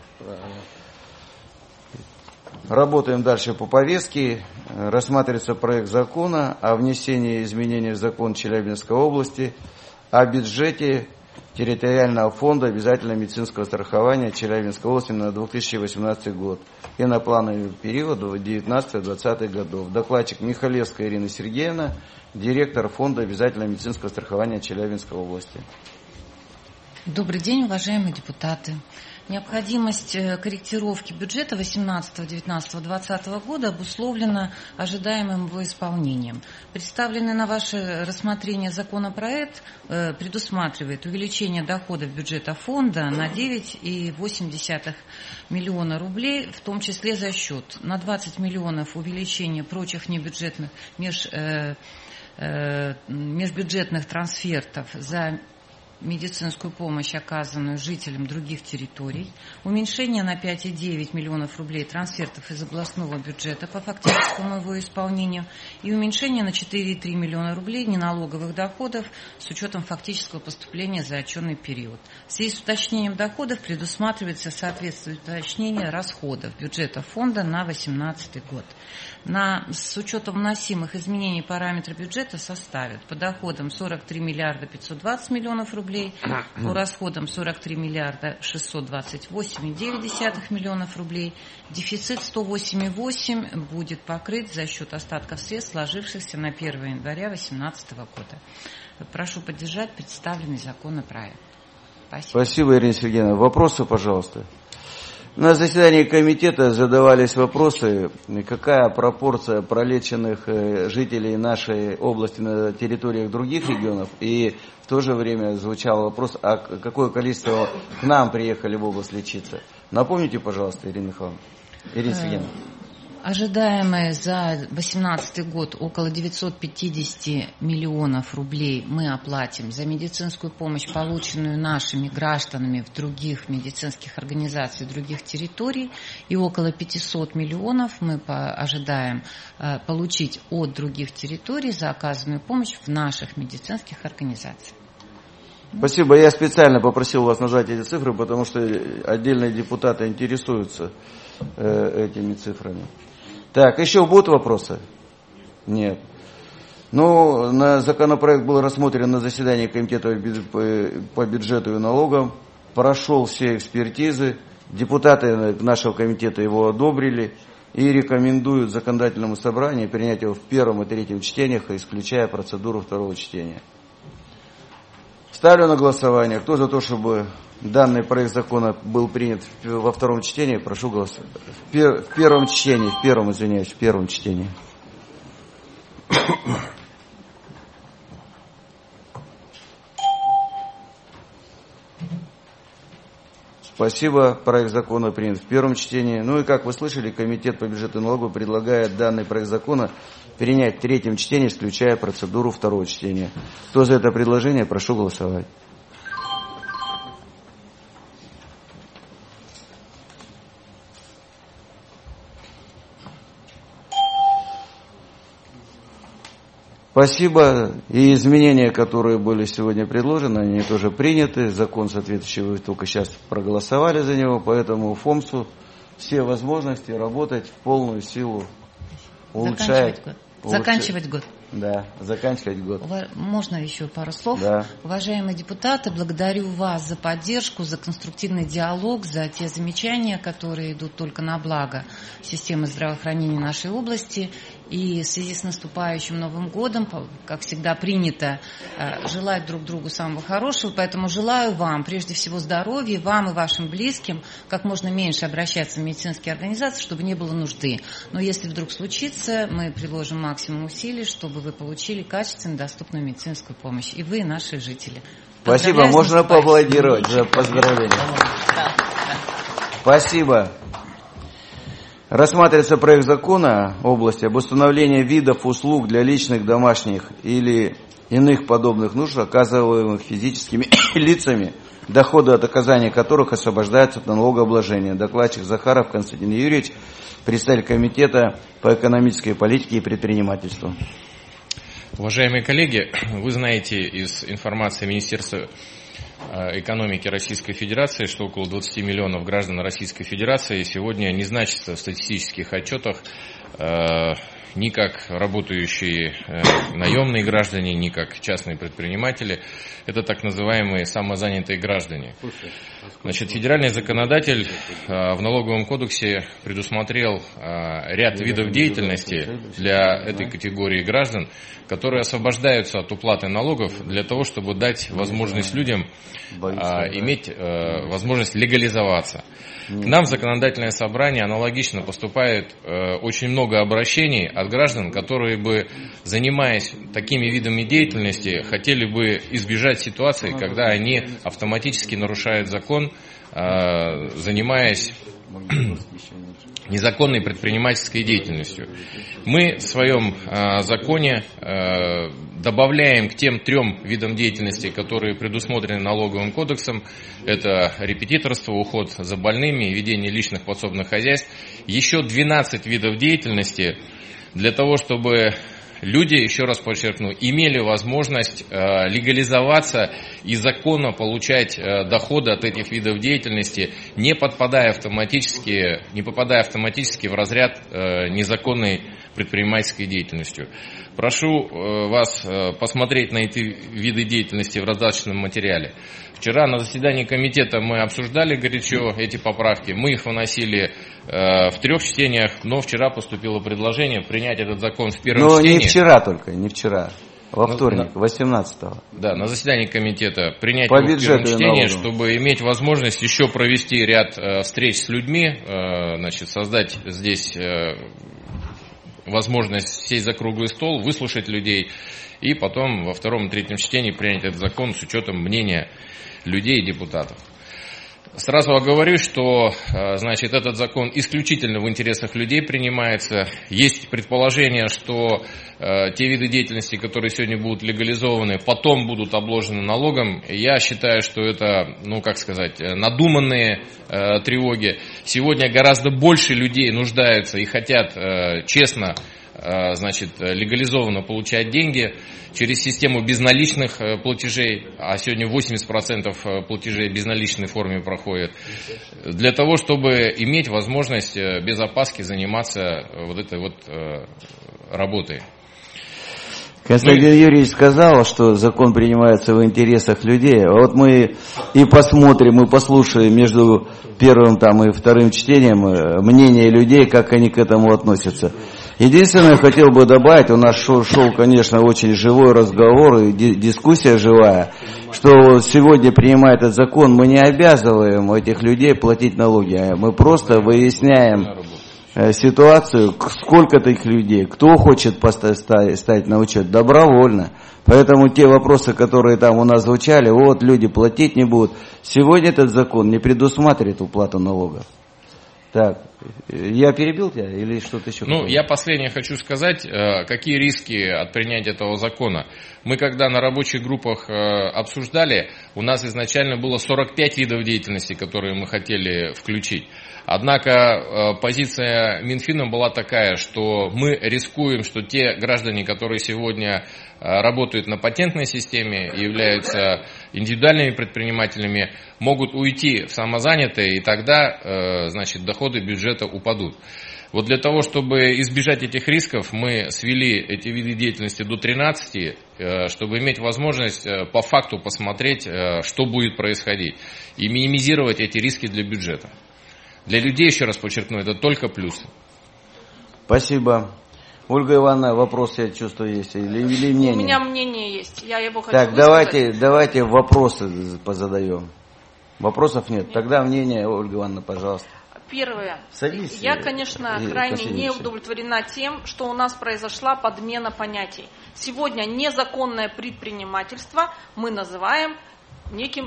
Работаем дальше по повестке. Рассматривается проект закона о внесении изменений в закон Челябинской области о бюджете территориального фонда обязательного медицинского страхования Челябинской области на 2018 год и на плановый период 2019-2020 годов. Докладчик Михалевская Ирина Сергеевна, директор фонда обязательного медицинского страхования Челябинской области. Добрый день, уважаемые депутаты. Необходимость корректировки бюджета 18, 19, 20 года обусловлена ожидаемым его исполнением. Представленный на ваше рассмотрение законопроект предусматривает увеличение доходов бюджета фонда на 9,8 миллиона рублей, в том числе за счет на 20 миллионов увеличения прочих небюджетных межбюджетных трансфертов за медицинскую помощь, оказанную жителям других территорий, уменьшение на 5,9 миллионов рублей трансфертов из областного бюджета по фактическому его исполнению и уменьшение на 4,3 миллиона рублей неналоговых доходов с учетом фактического поступления за отчетный период. В связи с уточнением доходов предусматривается соответствующее уточнение расходов бюджета фонда на 2018 год. С учетом вносимых изменений параметры бюджета составят по доходам 43 миллиарда 520 миллионов рублей, по расходам 43 миллиарда 628,9 миллионов рублей. Дефицит 108,8 будет покрыт за счет остатков средств, сложившихся на 1 января 2018 года. Прошу поддержать представленный законопроект. Спасибо. Спасибо, Ирина Сергеевна. Вопросы, пожалуйста. На заседании комитета задавались вопросы, какая пропорция пролеченных жителей нашей области на территориях других регионов, и в то же время звучал вопрос, а какое количество к нам приехали в область лечиться. Напомните, пожалуйста, Ирина Михайловна. Ирина Сергеевна. Ожидаемые за 2018 год около 950 миллионов рублей мы оплатим за медицинскую помощь, полученную нашими гражданами в других медицинских организациях, других территорий, и около 500 миллионов мы ожидаем получить от других территорий за оказанную помощь в наших медицинских организациях. Спасибо. Я специально попросил вас назвать эти цифры, потому что отдельные депутаты интересуются этими цифрами. Так, еще будут вопросы? Нет. На законопроект был рассмотрен на заседании Комитета по бюджету и налогам, прошел все экспертизы, депутаты нашего комитета его одобрили и рекомендуют законодательному собранию принять его в первом и третьем чтениях, исключая процедуру второго чтения. Ставлю на голосование. Кто за то, чтобы данный проект закона был принят во втором чтении, прошу голосовать. В первом чтении. Спасибо. Проект закона принят в первом чтении. Ну и, как вы слышали, Комитет по бюджету и налогу предлагает данный проект закона принять в третьем чтении, исключая процедуру второго чтения. Кто за это предложение, прошу голосовать. Спасибо. И изменения, которые были сегодня предложены, они тоже приняты. Закон соответствующий, вы только сейчас проголосовали за него, поэтому ФОМСу все возможности работать в полную силу, улучшать. Заканчивать год. Да, заканчивать год. Можно еще пару слов? Да. Уважаемые депутаты, благодарю вас за поддержку, за конструктивный диалог, за те замечания, которые идут только на благо системы здравоохранения нашей области. И в связи с наступающим Новым годом, как всегда принято, желать друг другу самого хорошего. Поэтому желаю вам, прежде всего, здоровья, вам и вашим близким, как можно меньше обращаться в медицинские организации, чтобы не было нужды. Но если вдруг случится, мы приложим максимум усилий, чтобы вы получили качественную, доступную медицинскую помощь. И вы, и наши жители. Спасибо. Можно поаплодировать за поздравления. Спасибо. Рассматривается проект закона в области об установлении видов услуг для личных, домашних или иных подобных нужд, оказываемых физическими лицами, доходы от оказания которых освобождаются от налогообложения. Докладчик Захаров Константин Юрьевич, представитель Комитета по экономической политике и предпринимательству. Уважаемые коллеги, вы знаете из информации Министерства экономики Российской Федерации, что около 20 миллионов граждан Российской Федерации сегодня не значатся в статистических отчетах ни как работающие наемные граждане, ни как частные предприниматели. Это так называемые самозанятые граждане. Значит, федеральный законодатель в налоговом кодексе предусмотрел ряд видов деятельности для этой категории граждан, которые освобождаются от уплаты налогов для того, чтобы дать возможность людям иметь возможность легализоваться. К нам в законодательное собрание аналогично поступает очень много обращений от граждан, которые бы, занимаясь такими видами деятельности, хотели бы избежать ситуации, когда они автоматически нарушают закон, занимаясь незаконной предпринимательской деятельностью. Мы в своем законе добавляем к тем 3 видам деятельности, которые предусмотрены налоговым кодексом, это репетиторство, уход за больными и ведение личных подсобных хозяйств, еще 12 видов деятельности для того, чтобы люди, еще раз подчеркну, имели возможность легализоваться и законно получать доходы от этих видов деятельности, не попадая автоматически в разряд незаконной предпринимательской деятельностью. Прошу вас посмотреть на эти виды деятельности в раздаточном материале. Вчера на заседании комитета мы обсуждали горячо эти поправки, мы их выносили в 3 чтениях, но вчера поступило предложение принять этот закон в первом чтении. Но не вчера только, не вчера, во вторник, 18-го. Да, на заседании комитета принять его в первом чтении, чтобы иметь возможность еще провести ряд встреч с людьми, значит, создать здесь возможность сесть за круглый стол, выслушать людей и потом во 2-м и 3-м чтении принять этот закон с учетом мнения людей и депутатов. Сразу оговорюсь, что, значит, этот закон исключительно в интересах людей принимается. Есть предположение, что те виды деятельности, которые сегодня будут легализованы, потом будут обложены налогом. Я считаю, что это, надуманные тревоги. Сегодня гораздо больше людей нуждаются и хотят честно, легализованно получать деньги через систему безналичных платежей, а сегодня 80% платежей в безналичной форме проходят, для того, чтобы иметь возможность без опаски заниматься вот этой вот работой. Константин Юрьевич сказал, что закон принимается в интересах людей. А вот мы и посмотрим, и послушаем между первым и 2-м чтением мнение людей, как они к этому относятся. Единственное, хотел бы добавить, у нас шел, конечно, очень живой разговор и дискуссия живая, что сегодня, принимая этот закон, мы не обязываем этих людей платить налоги, мы просто выясняем ситуацию, сколько таких людей, кто хочет стать на учет, добровольно. Поэтому те вопросы, которые там у нас звучали, вот люди платить не будут. Сегодня этот закон не предусматривает уплату налогов. Так, я перебил тебя или что-то еще? Ну, я последнее хочу сказать, какие риски от принятия этого закона. Мы когда на рабочих группах обсуждали, у нас изначально было 45 видов деятельности, которые мы хотели включить. Однако позиция Минфина была такая, что мы рискуем, что те граждане, которые сегодня работают на патентной системе и являются индивидуальными предпринимателями, могут уйти в самозанятые, и тогда, значит, доходы бюджета упадут. Вот для того, чтобы избежать этих рисков, мы свели эти виды деятельности до 13, чтобы иметь возможность по факту посмотреть, что будет происходить, и минимизировать эти риски для бюджета. Для людей, еще раз подчеркну, это только плюсы. Спасибо. Ольга Ивановна, вопрос, я чувствую, есть или мнение? У меня мнение есть, я его хочу высказать. Так, давайте вопросы позадаем. Вопросов нет. Тогда мнение, Ольга Ивановна, пожалуйста. Первое. Садись, я, конечно, крайне не удовлетворена тем, что у нас произошла подмена понятий. Сегодня незаконное предпринимательство мы называем некой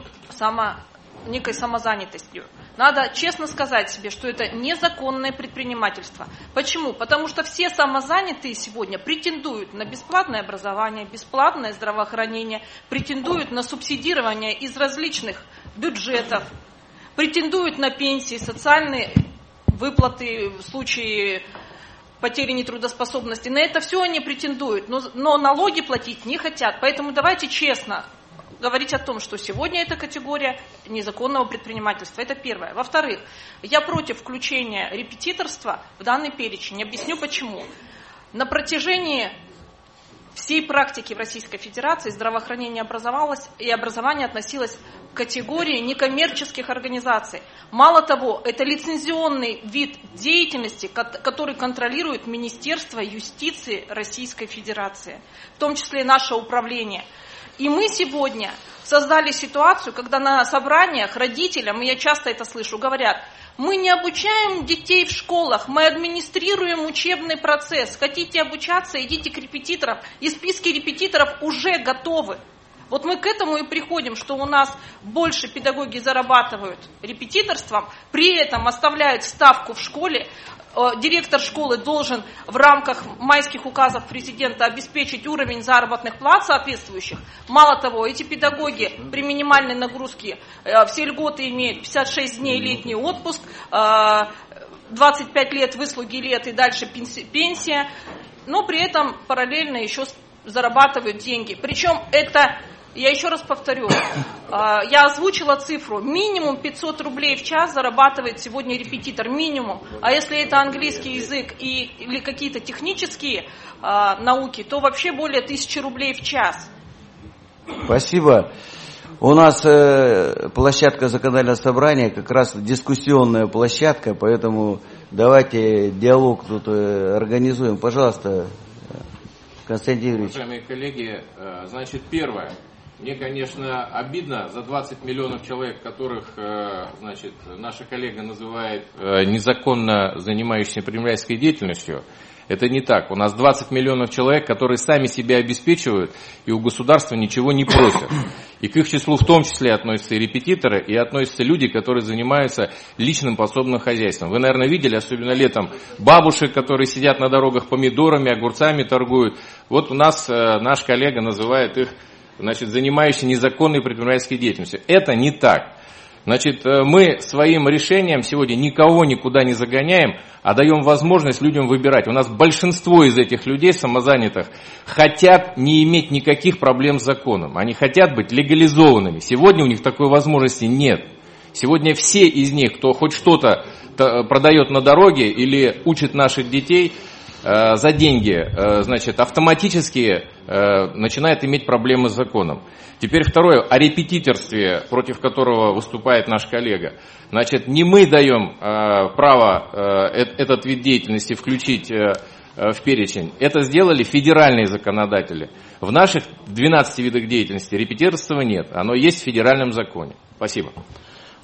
самозанятостью. Надо честно сказать себе, что это незаконное предпринимательство. Почему? Потому что все самозанятые сегодня претендуют на бесплатное образование, бесплатное здравоохранение, претендуют на субсидирование из различных бюджетов, претендуют на пенсии, социальные выплаты в случае потери нетрудоспособности. На это все они претендуют, но налоги платить не хотят. Поэтому давайте честно говорить о том, что сегодня эта категория незаконного предпринимательства. Это первое. Во-вторых, я против включения репетиторства в данный перечень. Объясню почему. На протяжении всей практики в Российской Федерации здравоохранение и образование относилось к категории некоммерческих организаций. Мало того, это лицензионный вид деятельности, который контролирует Министерство юстиции Российской Федерации, в том числе и наше управление. И мы сегодня создали ситуацию, когда на собраниях родителям, и я часто это слышу, говорят: мы не обучаем детей в школах, мы администрируем учебный процесс. Хотите обучаться, идите к репетиторам. И списки репетиторов уже готовы. Вот мы к этому и приходим, что у нас больше педагоги зарабатывают репетиторством, при этом оставляют ставку в школе. Директор школы должен в рамках майских указов президента обеспечить уровень заработных плат соответствующих. Мало того, эти педагоги при минимальной нагрузке все льготы имеют: 56 дней летний отпуск, 25 лет выслуги лет и дальше пенсия, но при этом параллельно еще зарабатывают деньги. Причем это, я еще раз повторю, я озвучила цифру, минимум 500 рублей в час зарабатывает сегодня репетитор, минимум. А если это английский язык или какие-то технические науки, то вообще более 1000 рублей в час. Спасибо. У нас площадка законодательного собрания, как раз дискуссионная площадка, поэтому давайте диалог тут организуем. Пожалуйста, Константин Юрьевич. Уважаемые коллеги, значит, первое. Мне, конечно, обидно за 20 миллионов человек, которых, значит, наша коллега называет незаконно занимающимися предпринимательской деятельностью. Это не так. У нас 20 миллионов человек, которые сами себя обеспечивают и у государства ничего не просят. И к их числу в том числе относятся и репетиторы, и относятся люди, которые занимаются личным подсобным хозяйством. Вы, наверное, видели, особенно летом, бабушек, которые сидят на дорогах помидорами, огурцами торгуют. Вот у нас наш коллега называет их, значит, занимающиеся незаконной предпринимательской деятельностью. Это не так. Значит, мы своим решением сегодня никого никуда не загоняем, а даем возможность людям выбирать. У нас большинство из этих людей, самозанятых, хотят не иметь никаких проблем с законом. Они хотят быть легализованными. Сегодня у них такой возможности нет. Сегодня все из них, кто хоть что-то продает на дороге или учит наших детей за деньги, значит, автоматически начинает иметь проблемы с законом. Теперь второе, о репетиторстве, против которого выступает наш коллега. Значит, не мы даем право этот вид деятельности включить в перечень. Это сделали федеральные законодатели. В наших 12 видах деятельности репетиторства нет. Оно есть в федеральном законе. Спасибо.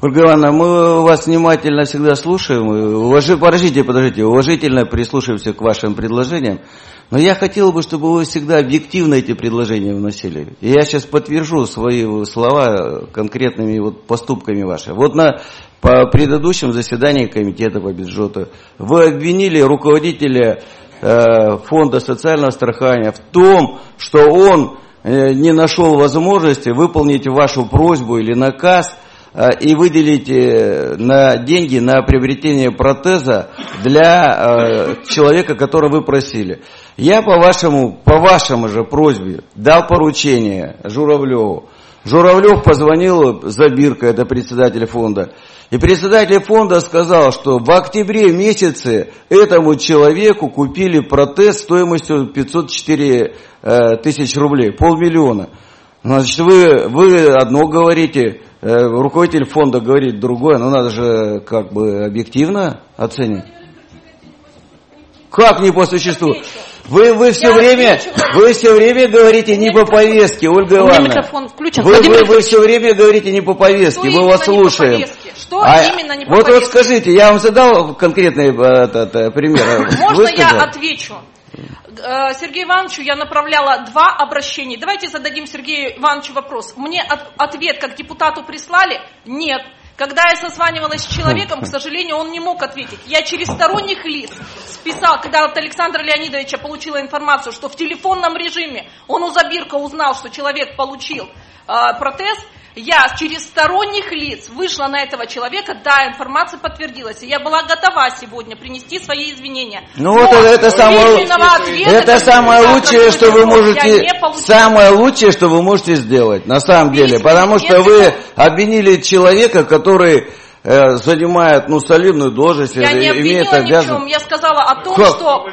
Ольга Ивановна, мы вас внимательно всегда слушаем. Подождите, уважительно прислушиваемся к вашим предложениям. Но я хотел бы, чтобы вы всегда объективно эти предложения вносили. И я сейчас подтвержу свои слова конкретными поступками вашими. По предыдущему заседанию комитета по бюджету вы обвинили руководителя фонда социального страхования в том, что он не нашел возможности выполнить вашу просьбу или наказ и выделить деньги на приобретение протеза для человека, которого вы просили. Я по вашему же просьбе дал поручение Журавлеву. Журавлев позвонил Забирко, это председатель фонда. И председатель фонда сказал, что в октябре месяце этому человеку купили протез стоимостью 504 тысяч рублей, 500 000. Значит, вы одно говорите, руководитель фонда говорит другое, но надо же объективно оценить. Как не по существу? Вы все время говорите не по повестке, Ольга Ивановна. Микрофон включен. Вы все время говорите не по повестке, мы вас слушаем. Что именно не по повестке? Вот скажите, я вам задал конкретный пример. Можно я отвечу? Сергею Ивановичу я направляла 2 обращения. Давайте зададим Сергею Ивановичу вопрос. Мне ответ как депутату прислали? Нет. Когда я созванивалась с человеком, к сожалению, он не мог ответить. Я через сторонних лиц списала, когда от Александра Леонидовича получила информацию, что в телефонном режиме он у Забирко узнал, что человек получил протез, я через сторонних лиц вышла на этого человека, да, информация подтвердилась. И я была готова сегодня принести свои извинения. Ну вот это самое лучшее, что вы можете сделать, на самом деле. Потому что вы обвинили человека, который занимает солидную должность. Я не обвинила ни в чем. Я сказала о том, что...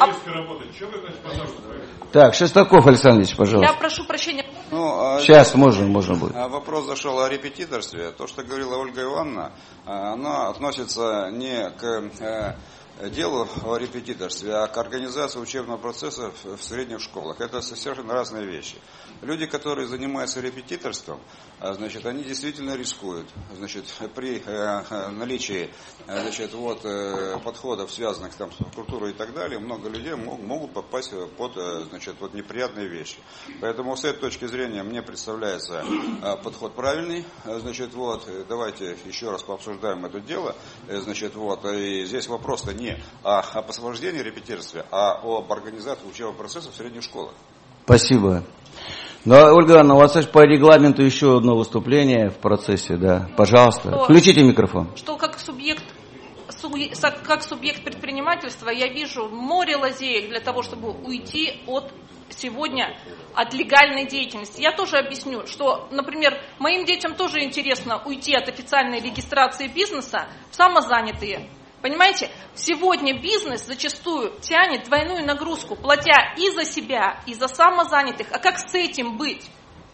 Так, Шестаков Александр Ильич, пожалуйста. Я прошу прощения. Сейчас можно будет. Вопрос зашел о репетиторстве. То, что говорила Ольга Ивановна, оно относится не к делу о репетиторстве, а к организации учебного процесса в средних школах. Это совершенно разные вещи. Люди, которые занимаются репетиторством, они действительно рискуют. При наличии подходов, связанных с культурой и так далее, много людей могут попасть под неприятные вещи. Поэтому с этой точки зрения мне представляется подход правильный. Давайте еще раз пообсуждаем это дело. И здесь вопрос-то не о освобождении репетиторства, а об организации учебного процесса в средних школах. Спасибо. Ольга Ивановна, у вас по регламенту еще одно выступление в процессе, да. Пожалуйста, включите микрофон. Что как субъект предпринимательства я вижу море лазеек для того, чтобы уйти от легальной деятельности. Я тоже объясню, что, например, моим детям тоже интересно уйти от официальной регистрации бизнеса в самозанятые. Понимаете, сегодня бизнес зачастую тянет двойную нагрузку, платя и за себя, и за самозанятых. А как с этим быть?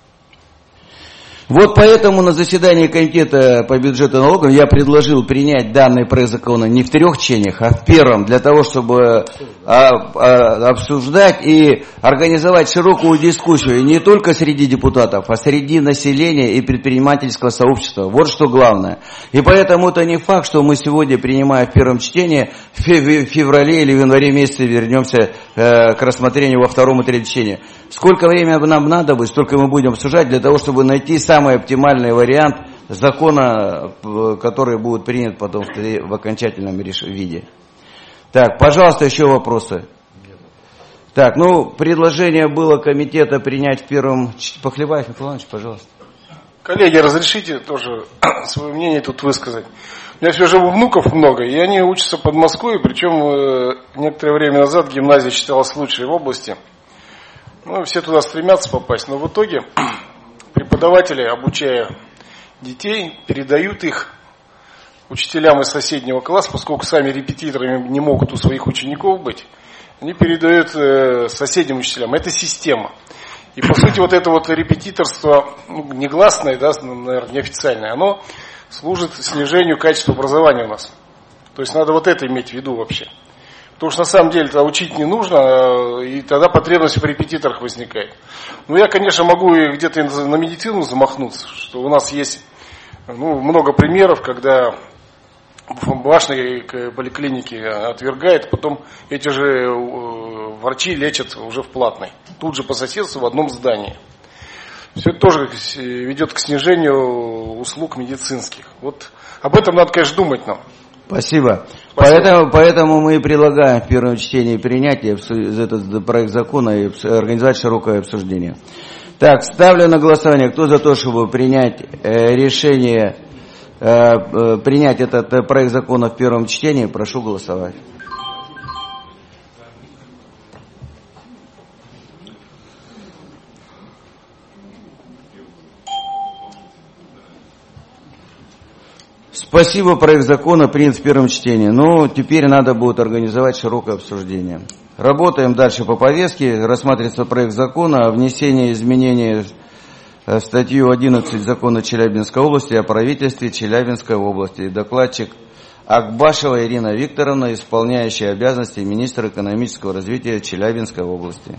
Вот поэтому на заседании комитета по бюджету и налогам я предложил принять данный проект закона не в 3 чтениях, а в первом, для того, чтобы обсуждать и организовать широкую дискуссию, и не только среди депутатов, а среди населения и предпринимательского сообщества. Вот что главное. И поэтому это не факт, что мы сегодня, принимая в первом чтении, в феврале или в январе месяце вернемся к рассмотрению во 2 и 3 чтении. Сколько времени нам надо будет, столько мы будем обсуждать для того, чтобы найти самый оптимальный вариант закона, который будет принят потом в окончательном виде. Так, пожалуйста, еще вопросы. Так, предложение было комитета принять в первом... Похлебаев Михаил Иванович, пожалуйста. Коллеги, разрешите тоже свое мнение тут высказать. У меня все живу внуков много, и они учатся под Москвой, причем некоторое время назад гимназия считалась лучшей в области. Все туда стремятся попасть, но в итоге преподаватели, обучая детей, передают их учителям из соседнего класса, поскольку сами репетиторами не могут у своих учеников быть, они передают соседним учителям. Это система. И по сути это репетиторство негласное, наверное, неофициальное, оно служит снижению качества образования у нас. То есть надо это иметь в виду вообще. Потому что на самом деле учить не нужно, и тогда потребность в репетиторах возникает. Я, конечно, могу где-то на медицину замахнуться, что у нас есть много примеров, когда в башне поликлиники отвергает, потом эти же врачи лечат уже в платной. Тут же по соседству в одном здании. Все это тоже ведет к снижению услуг медицинских. Вот об этом надо, конечно, думать нам. Спасибо. Поэтому мы и предлагаем в первом чтении принять этот проект закона и организовать широкое обсуждение. Так, ставлю на голосование. Кто за то, чтобы принять решение, принять этот проект закона в первом чтении, прошу голосовать. Спасибо, проект закона принят в первом чтении. Ну, теперь надо будет организовать широкое обсуждение. Работаем дальше по повестке. Рассматривается проект закона о внесении изменений в статью 11 закона Челябинской области о правительстве Челябинской области. Докладчик Акбашева Ирина Викторовна, исполняющая обязанности министра экономического развития Челябинской области.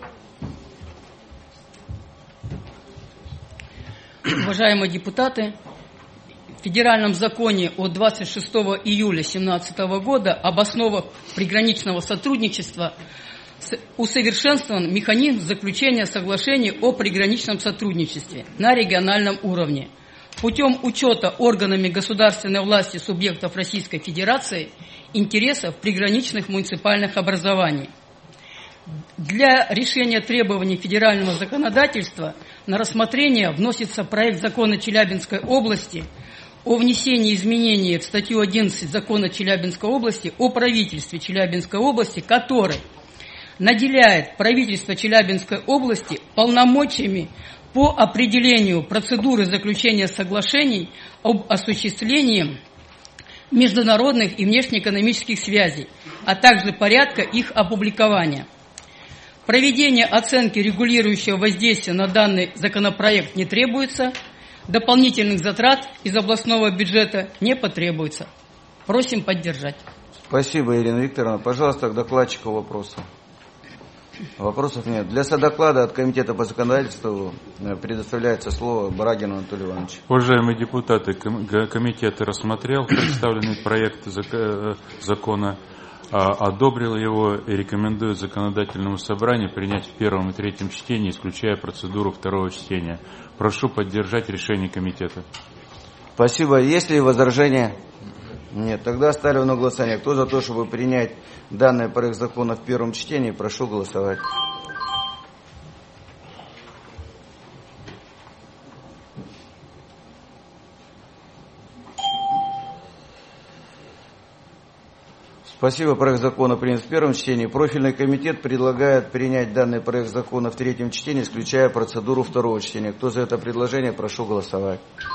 Уважаемые депутаты, в Федеральном законе от 26 июля 2017 года об основах приграничного сотрудничества усовершенствован механизм заключения соглашений о приграничном сотрудничестве на региональном уровне путем учета органами государственной власти субъектов Российской Федерации интересов приграничных муниципальных образований. Для решения требований федерального законодательства на рассмотрение вносится проект закона Челябинской области о внесении изменений в статью 11 закона Челябинской области о правительстве Челябинской области, который наделяет правительство Челябинской области полномочиями по определению процедуры заключения соглашений об осуществлении международных и внешнеэкономических связей, а также порядка их опубликования. Проведение оценки регулирующего воздействия на данный законопроект не требуется. Дополнительных затрат из областного бюджета не потребуется. Просим поддержать. Спасибо, Ирина Викторовна. Пожалуйста, к докладчику вопросы. Вопросов нет. Для содоклада от Комитета по законодательству предоставляется слово Брагину Анатолию Ивановичу. Уважаемые депутаты, комитет рассмотрел представленный проект закона, одобрил его и рекомендует законодательному собранию принять в первом и третьем чтении, исключая процедуру второго чтения. Прошу поддержать решение комитета. Спасибо. Есть ли возражения? Нет. Тогда ставлю на голосование. Кто за то, чтобы принять данный проект закона в первом чтении, прошу голосовать. Спасибо. Проект закона принят в первом чтении. Профильный комитет предлагает принять данный проект закона в третьем чтении, исключая процедуру второго чтения. Кто за это предложение, прошу голосовать.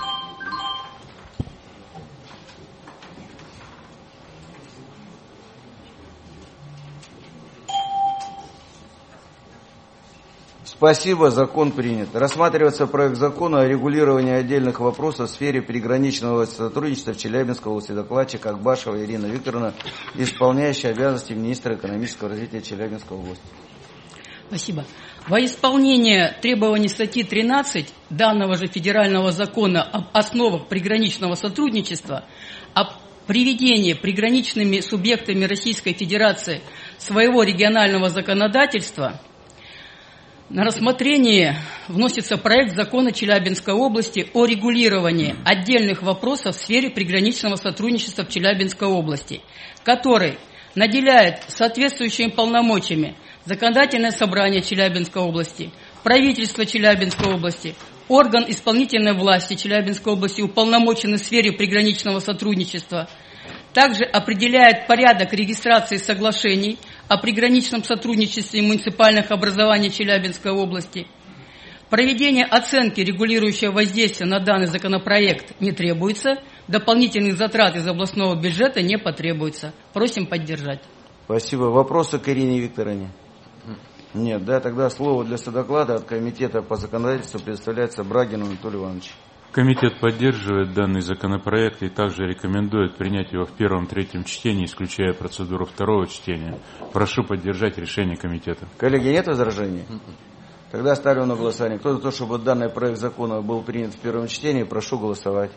Спасибо, закон принят. Рассматривается проект закона о регулировании отдельных вопросов в сфере приграничного сотрудничества в Челябинской области. Докладчик Акбашева Ирина Викторовна, исполняющая обязанности министра экономического развития Челябинской области. Спасибо. Во исполнение требований статьи 13 данного же федерального закона об основах приграничного сотрудничества, о приведении приграничными субъектами Российской Федерации своего регионального законодательства, на рассмотрение вносится проект закона Челябинской области о регулировании отдельных вопросов в сфере приграничного сотрудничества в Челябинской области, который наделяет соответствующими полномочиями Законодательное собрание Челябинской области, правительство Челябинской области, орган исполнительной власти Челябинской области, уполномоченный в сфере приграничного сотрудничества, также определяет порядок регистрации соглашений о приграничном сотрудничестве муниципальных образований Челябинской области. Проведение оценки регулирующего воздействия на данный законопроект не требуется, дополнительных затрат из областного бюджета не потребуется. Просим поддержать. Спасибо. Вопросы к Ирине Викторовне? Нет, да, тогда слово для содоклада от Комитета по законодательству предоставляется Брагину Анатолию Ивановичу. Комитет поддерживает данный законопроект и также рекомендует принять его в первом и третьем чтении, исключая процедуру второго чтения. Прошу поддержать решение комитета. Коллеги, нет возражений? Тогда ставлю на голосование. Кто за то, чтобы данный проект закона был принят в первом чтении, прошу голосовать.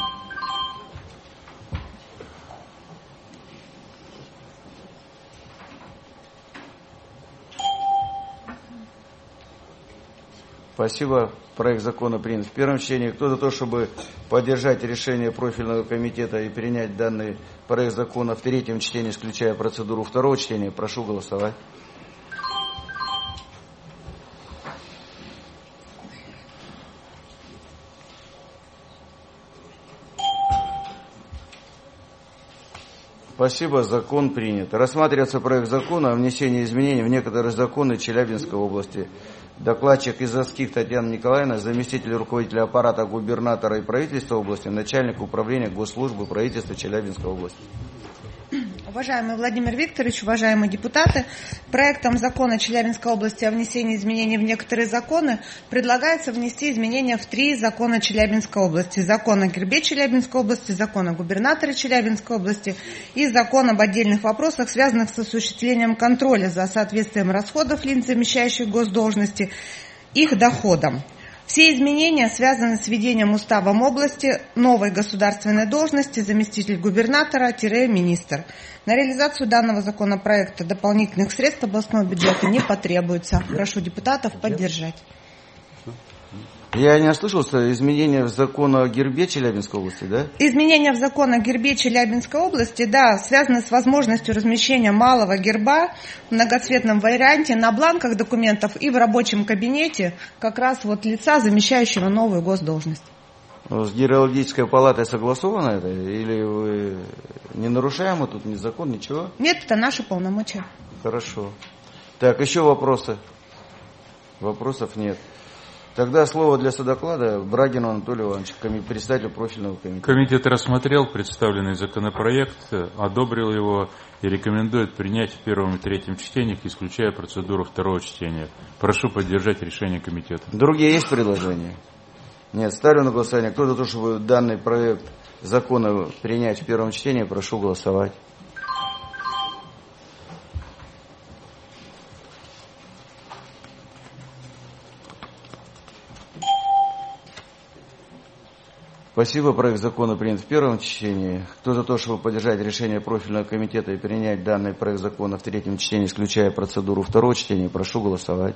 Спасибо. Проект закона принят в первом чтении. Кто за то, чтобы поддержать решение профильного комитета и принять данный проект закона в третьем чтении, исключая процедуру второго чтения, прошу голосовать. Спасибо, закон принят. Рассматривается проект закона о внесении изменений в некоторые законы Челябинской области. Докладчик Изовских Татьяна Николаевна, заместитель руководителя аппарата губернатора и правительства области, начальник управления госслужбы правительства Челябинской области. Уважаемый Владимир Викторович, уважаемые депутаты, проектом закона Челябинской области о внесении изменений в некоторые законы предлагается внести изменения в 3 закона Челябинской области. Закон о гербе Челябинской области, закон о губернаторе Челябинской области и закон об отдельных вопросах, связанных с осуществлением контроля за соответствием расходов лиц, замещающих госдолжности, их доходам. Все изменения связаны с введением уставом области новой государственной должности заместитель губернатора-министр. На реализацию данного законопроекта дополнительных средств областного бюджета не потребуется. Прошу депутатов поддержать. Я не ослышался, изменения в закон о гербе Челябинской области, да? Изменения в закон о гербе Челябинской области, да, связаны с возможностью размещения малого герба в многоцветном варианте на бланках документов и в рабочем кабинете как раз вот лица, замещающего новую госдолжность. С героологической палатой согласовано это? Или вы не нарушаем тут ни закон, ничего? Нет, это наши полномочия. Хорошо. Так, еще вопросы? Вопросов нет. Тогда слово для содоклада Брагину Анатолию Ивановичу, председателю профильного комитета. Комитет рассмотрел представленный законопроект, одобрил его и рекомендует принять в первом и третьем чтениях, исключая процедуру второго чтения. Прошу поддержать решение комитета. Другие есть предложения? Нет. Ставлю на голосование. Кто за то, чтобы данный проект закона принять в первом чтении, прошу голосовать. Спасибо. Проект закона принят в первом чтении. Кто за то, чтобы поддержать решение профильного комитета и принять данный проект закона в третьем чтении, исключая процедуру второго чтения, прошу голосовать.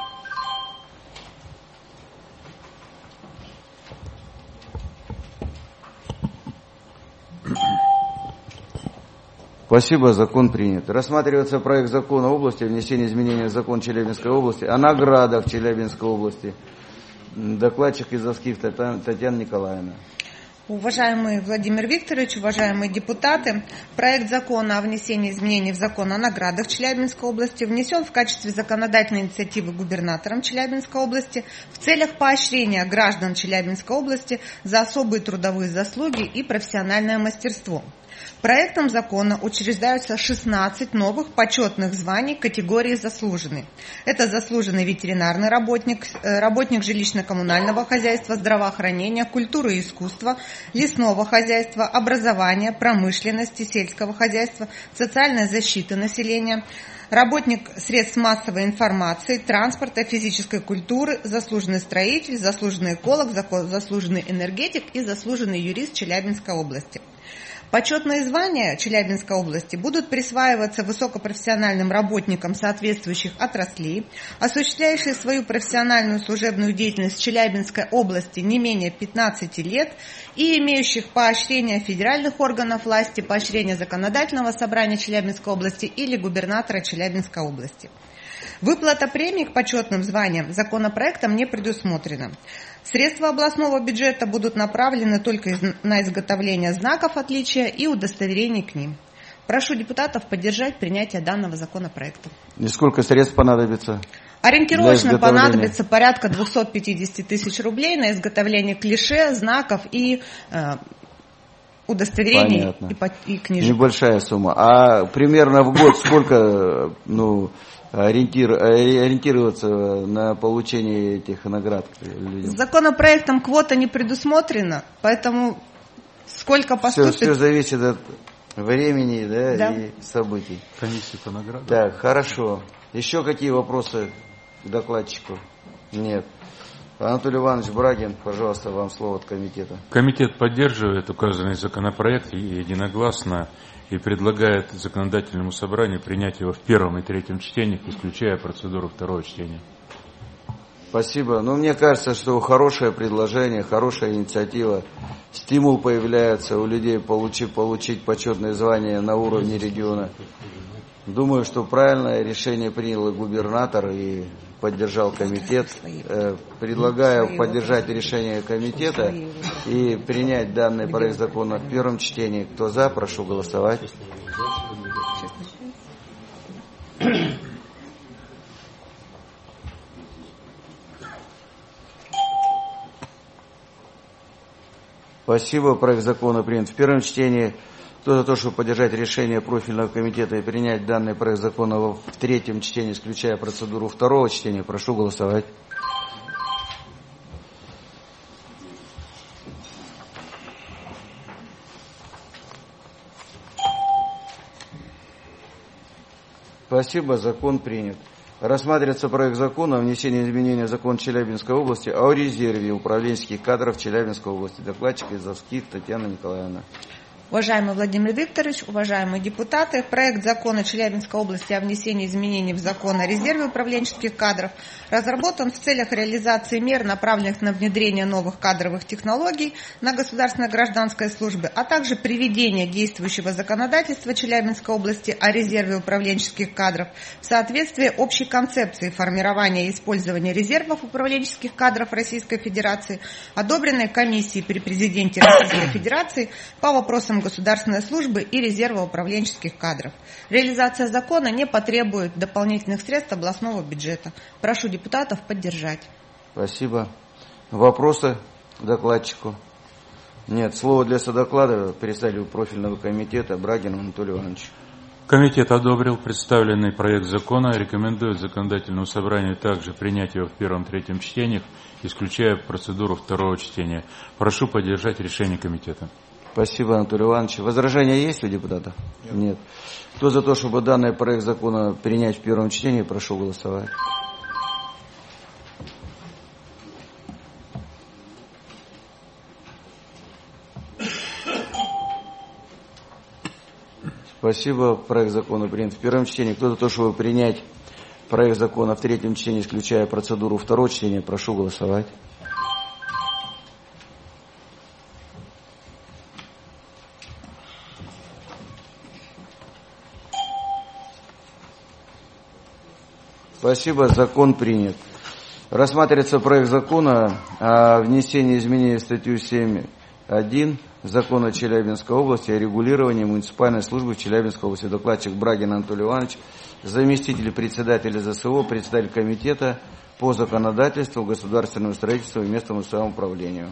Спасибо. Закон принят. Рассматривается проект закона области о внесении изменений в закон Челябинской области о наградах Челябинской области. Докладчик Изовских Татьяна Николаевна. Уважаемый Владимир Викторович, уважаемые депутаты, проект закона о внесении изменений в закон о наградах Челябинской области внесен в качестве законодательной инициативы губернатором Челябинской области в целях поощрения граждан Челябинской области за особые трудовые заслуги и профессиональное мастерство. Проектом закона учреждаются 16 новых почетных званий категории «Заслуженный». Это заслуженный ветеринарный работник, работник жилищно-коммунального хозяйства, здравоохранения, культуры и искусства, лесного хозяйства, образования, промышленности, сельского хозяйства, социальной защиты населения, работник средств массовой информации, транспорта, физической культуры, заслуженный строитель, заслуженный эколог, заслуженный энергетик и заслуженный юрист Челябинской области. Почетные звания Челябинской области будут присваиваться высокопрофессиональным работникам соответствующих отраслей, осуществляющим свою профессиональную служебную деятельность в Челябинской области не менее 15 лет и имеющих поощрение федеральных органов власти, поощрение законодательного собрания Челябинской области или губернатора Челябинской области. Выплата премий к почетным званиям законопроектом не предусмотрена. Средства областного бюджета будут направлены только на изготовление знаков отличия и удостоверений к ним. Прошу депутатов поддержать принятие данного законопроекта. И сколько средств понадобится? Ориентировочно понадобится порядка 250 тысяч рублей на изготовление клише, знаков и удостоверений и книжек. Небольшая сумма. А примерно в год сколько ориентироваться на получение этих наград людям? Законопроектом квота не предусмотрена, поэтому сколько поступит... Все зависит от времени, да, и событий. Комиссия по наградам. Так, хорошо. Еще какие вопросы к докладчику? Нет. Анатолий Иванович Брагин, пожалуйста, вам слово от комитета. Комитет поддерживает указанный законопроект единогласно и предлагает законодательному собранию принять его в первом и третьем чтениях, исключая процедуру второго чтения. Спасибо. Но мне кажется, что хорошее предложение, хорошая инициатива, стимул появляется у людей получить почетное звание на уровне региона. Думаю, что правильное решение принял и губернатор, и поддержал комитет. Предлагаю поддержать решение комитета и принять данный проект закона в первом чтении. Кто за, прошу голосовать. Спасибо. Проект закона принят в первом чтении. Кто за то, чтобы поддержать решение профильного комитета и принять данный проект закона в третьем чтении, исключая процедуру второго чтения, прошу голосовать. Спасибо. Закон принят. Рассматривается проект закона о внесении изменений в закон Челябинской области о резерве управленческих кадров Челябинской области. Докладчик Изовских Татьяна Николаевна. Уважаемый Владимир Викторович, уважаемые депутаты, проект закона Челябинской области о внесении изменений в закон о резерве управленческих кадров разработан в целях реализации мер, направленных на внедрение новых кадровых технологий на государственной гражданской службе, а также приведение действующего законодательства Челябинской области о резерве управленческих кадров в соответствии общей концепции формирования и использования резервов управленческих кадров Российской Федерации, одобренной комиссией при президенте Российской Федерации по вопросам государственной службы и резерва управленческих кадров. Реализация закона не потребует дополнительных средств областного бюджета. Прошу депутатов поддержать. Спасибо. Вопросы к докладчику? Нет. Слово для содоклада представителю профильного комитета Брагину Анатолию Ивановичу. Комитет одобрил представленный проект закона, рекомендует законодательному собранию также принять его в первом и третьем чтениях, исключая процедуру второго чтения. Прошу поддержать решение комитета. Спасибо, Анатолий Иванович. Возражения есть у депутатов? Нет. Кто за то, чтобы данный проект закона принять в первом чтении, прошу голосовать. Спасибо. Проект закона принят в первом чтении. Кто за то, чтобы принять проект закона в третьем чтении, исключая процедуру второго чтения, прошу голосовать. Спасибо. Закон принят. Рассматривается проект закона о внесении изменений в статью 7.1 закона Челябинской области о регулировании муниципальной службы в Челябинской области. Докладчик Брагин Анатолий Иванович, заместитель председателя ЗСО, председатель комитета по законодательству, государственному строительству и местному самоуправлению.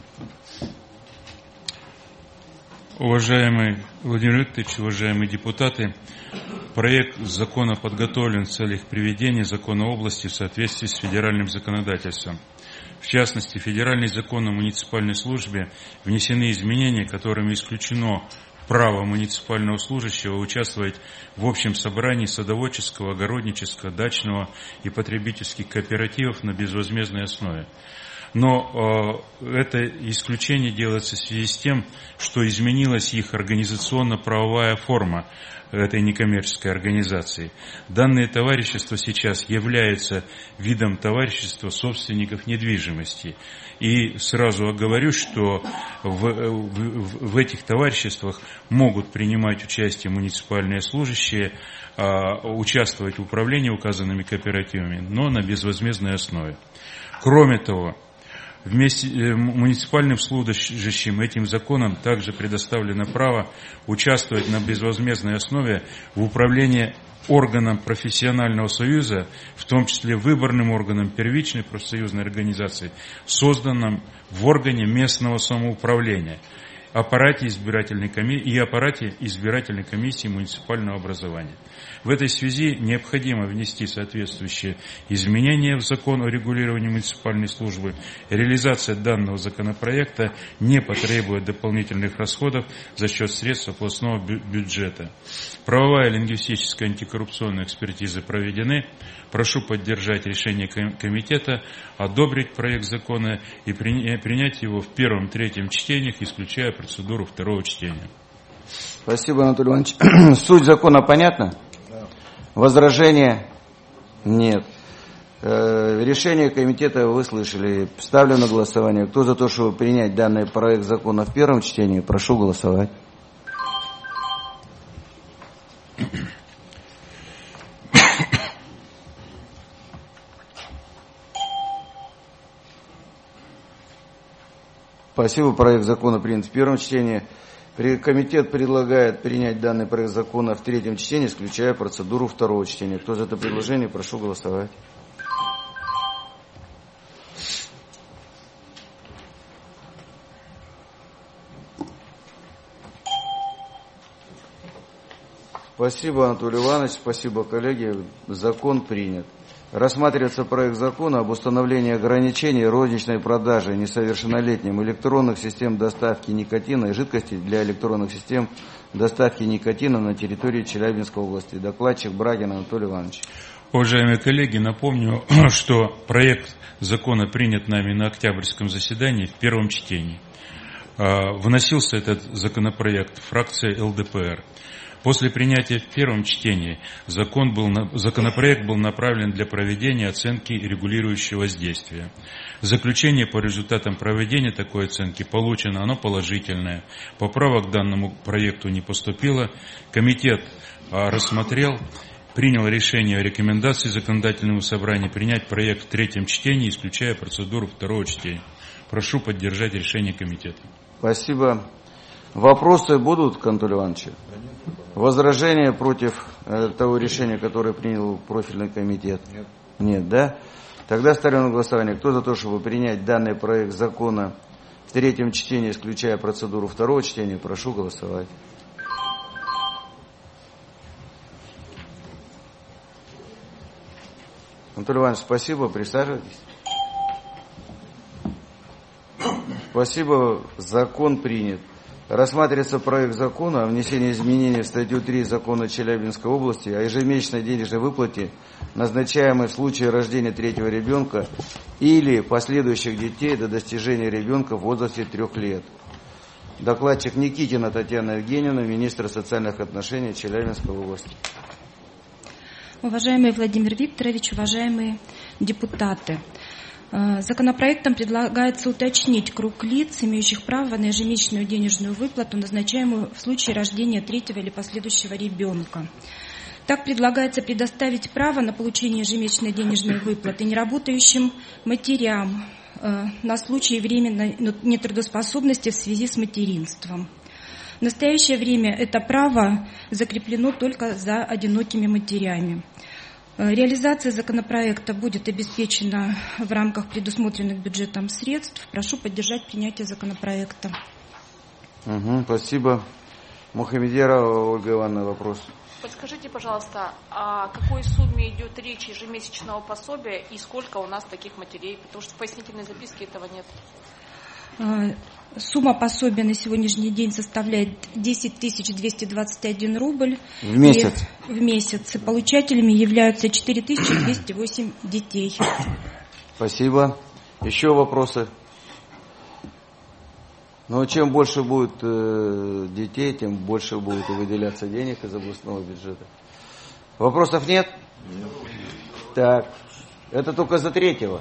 Уважаемый Владимир Викторович, уважаемые депутаты, проект закона подготовлен в целях приведения закона области в соответствии с федеральным законодательством. В частности, в федеральный закон о муниципальной службе внесены изменения, которыми исключено право муниципального служащего участвовать в общем собрании садоводческого, огороднического, дачного и потребительских кооперативов на безвозмездной основе. Но это исключение делается в связи с тем, что изменилась их организационно-правовая форма этой некоммерческой организации. Данное товарищество сейчас является видом товарищества собственников недвижимости. И сразу оговорюсь, что в этих товариществах могут принимать участие муниципальные служащие, участвовать в управлении указанными кооперативами, но на безвозмездной основе. Кроме того, муниципальным служащим этим законом также предоставлено право участвовать на безвозмездной основе в управлении органом профессионального союза, в том числе выборным органом первичной профсоюзной организации, созданном в органе местного самоуправления. аппарате избирательной комиссии муниципального образования. В этой связи необходимо внести соответствующие изменения в закон о регулировании муниципальной службы. Реализация данного законопроекта не потребует дополнительных расходов за счет средств областного бюджета. Правовая, лингвистическая, антикоррупционная экспертизы проведены. Прошу поддержать решение комитета, одобрить проект закона и принять его в первом и третьем чтениях, исключая процедуру второго чтения. Спасибо, Анатолий Иванович. Суть закона понятна? Да. Возражения? Нет. Решение комитета вы слышали. Ставлю на голосование. Кто за то, чтобы принять данный проект закона в первом чтении, прошу голосовать. Спасибо. Проект закона принят в первом чтении. Комитет предлагает принять данный проект закона в третьем чтении, исключая процедуру второго чтения. Кто за это предложение, прошу голосовать. Спасибо, Анатолий Иванович, спасибо, коллеги. Закон принят. Рассматривается проект закона об установлении ограничений розничной продажи несовершеннолетним электронных систем доставки никотина и жидкости для электронных систем доставки никотина на территории Челябинской области. Докладчик Брагин Анатолий Иванович. Уважаемые коллеги, напомню, что проект закона принят нами на октябрьском заседании в первом чтении. Вносился этот законопроект фракцией ЛДПР. После принятия в первом чтении законопроект был направлен для проведения оценки регулирующего воздействия. Заключение по результатам проведения такой оценки получено, оно положительное. Поправок к данному проекту не поступило. Комитет рассмотрел, принял решение о рекомендации законодательного собрания принять проект в третьем чтении, исключая процедуру второго чтения. Прошу поддержать решение комитета. Спасибо. Вопросы будут к Анатолию Ивановичу? Возражения против того решения, которое принял профильный комитет? Нет. Нет, да? Тогда ставлю на голосование. Кто за то, чтобы принять данный проект закона в третьем чтении, исключая процедуру второго чтения, прошу голосовать. Анатолий Иванович, спасибо. Присаживайтесь. Спасибо. Закон принят. Рассматривается проект закона о внесении изменений в статью 3 закона Челябинской области о ежемесячной денежной выплате, назначаемой в случае рождения третьего ребенка или последующих детей до достижения ребенка в возрасте 3 лет. Докладчик Никитина Татьяна Евгеньевна, министр социальных отношений Челябинской области. Уважаемый Владимир Викторович, уважаемые депутаты. Законопроектом предлагается уточнить круг лиц, имеющих право на ежемесячную денежную выплату, назначаемую в случае рождения третьего или последующего ребенка. Так предлагается предоставить право на получение ежемесячной денежной выплаты неработающим матерям на случай временной нетрудоспособности в связи с материнством. В настоящее время это право закреплено только за одинокими матерями. Реализация законопроекта будет обеспечена в рамках предусмотренных бюджетом средств. Прошу поддержать принятие законопроекта. Спасибо. Мухамедьярова Ольга Ивановна, вопрос. Подскажите, пожалуйста, о какой сумме идет речь ежемесячного пособия и сколько у нас таких матерей? Потому что в пояснительной записке этого нет. Сумма пособия на сегодняшний день составляет 10 221 рубль. В месяц? В месяц. Получателями являются 4208 детей. Спасибо. Еще вопросы? Но чем больше будет детей, тем больше будет выделяться денег из областного бюджета. Вопросов нет? Нет. Так, это только за третьего.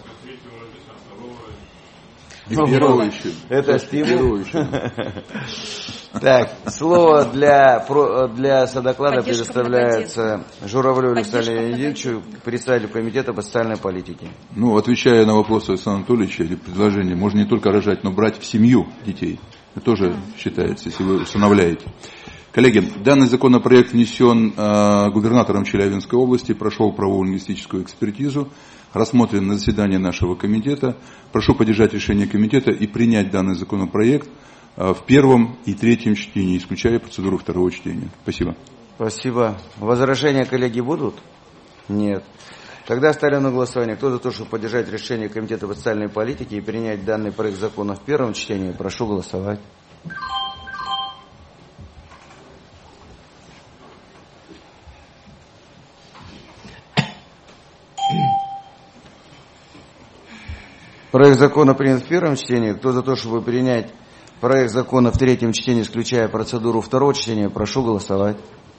Это стимул. Так, слово для содоклада предоставляется Журавлеву Александру Леонидовичу, председателю комитета по социальной политике. Отвечая на вопросы Александра Анатольевича или предложение, можно не только рожать, но брать в семью детей. Это тоже считается, если вы усыновляете. Коллеги, данный законопроект внесен губернатором Челябинской области, прошел правово-лингвистическую экспертизу, рассмотрен на заседании нашего комитета. Прошу поддержать решение комитета и принять данный законопроект в первом и третьем чтении, исключая процедуру второго чтения. Спасибо. Спасибо. Возражения, коллеги, будут? Нет. Тогда ставлю на голосование. Кто за то, чтобы поддержать решение Комитета по социальной политике и принять данный проект закона в первом чтении, прошу голосовать. Проект закона принят в первом чтении. Кто за то, чтобы принять проект закона в третьем чтении, исключая процедуру второго чтения, прошу голосовать.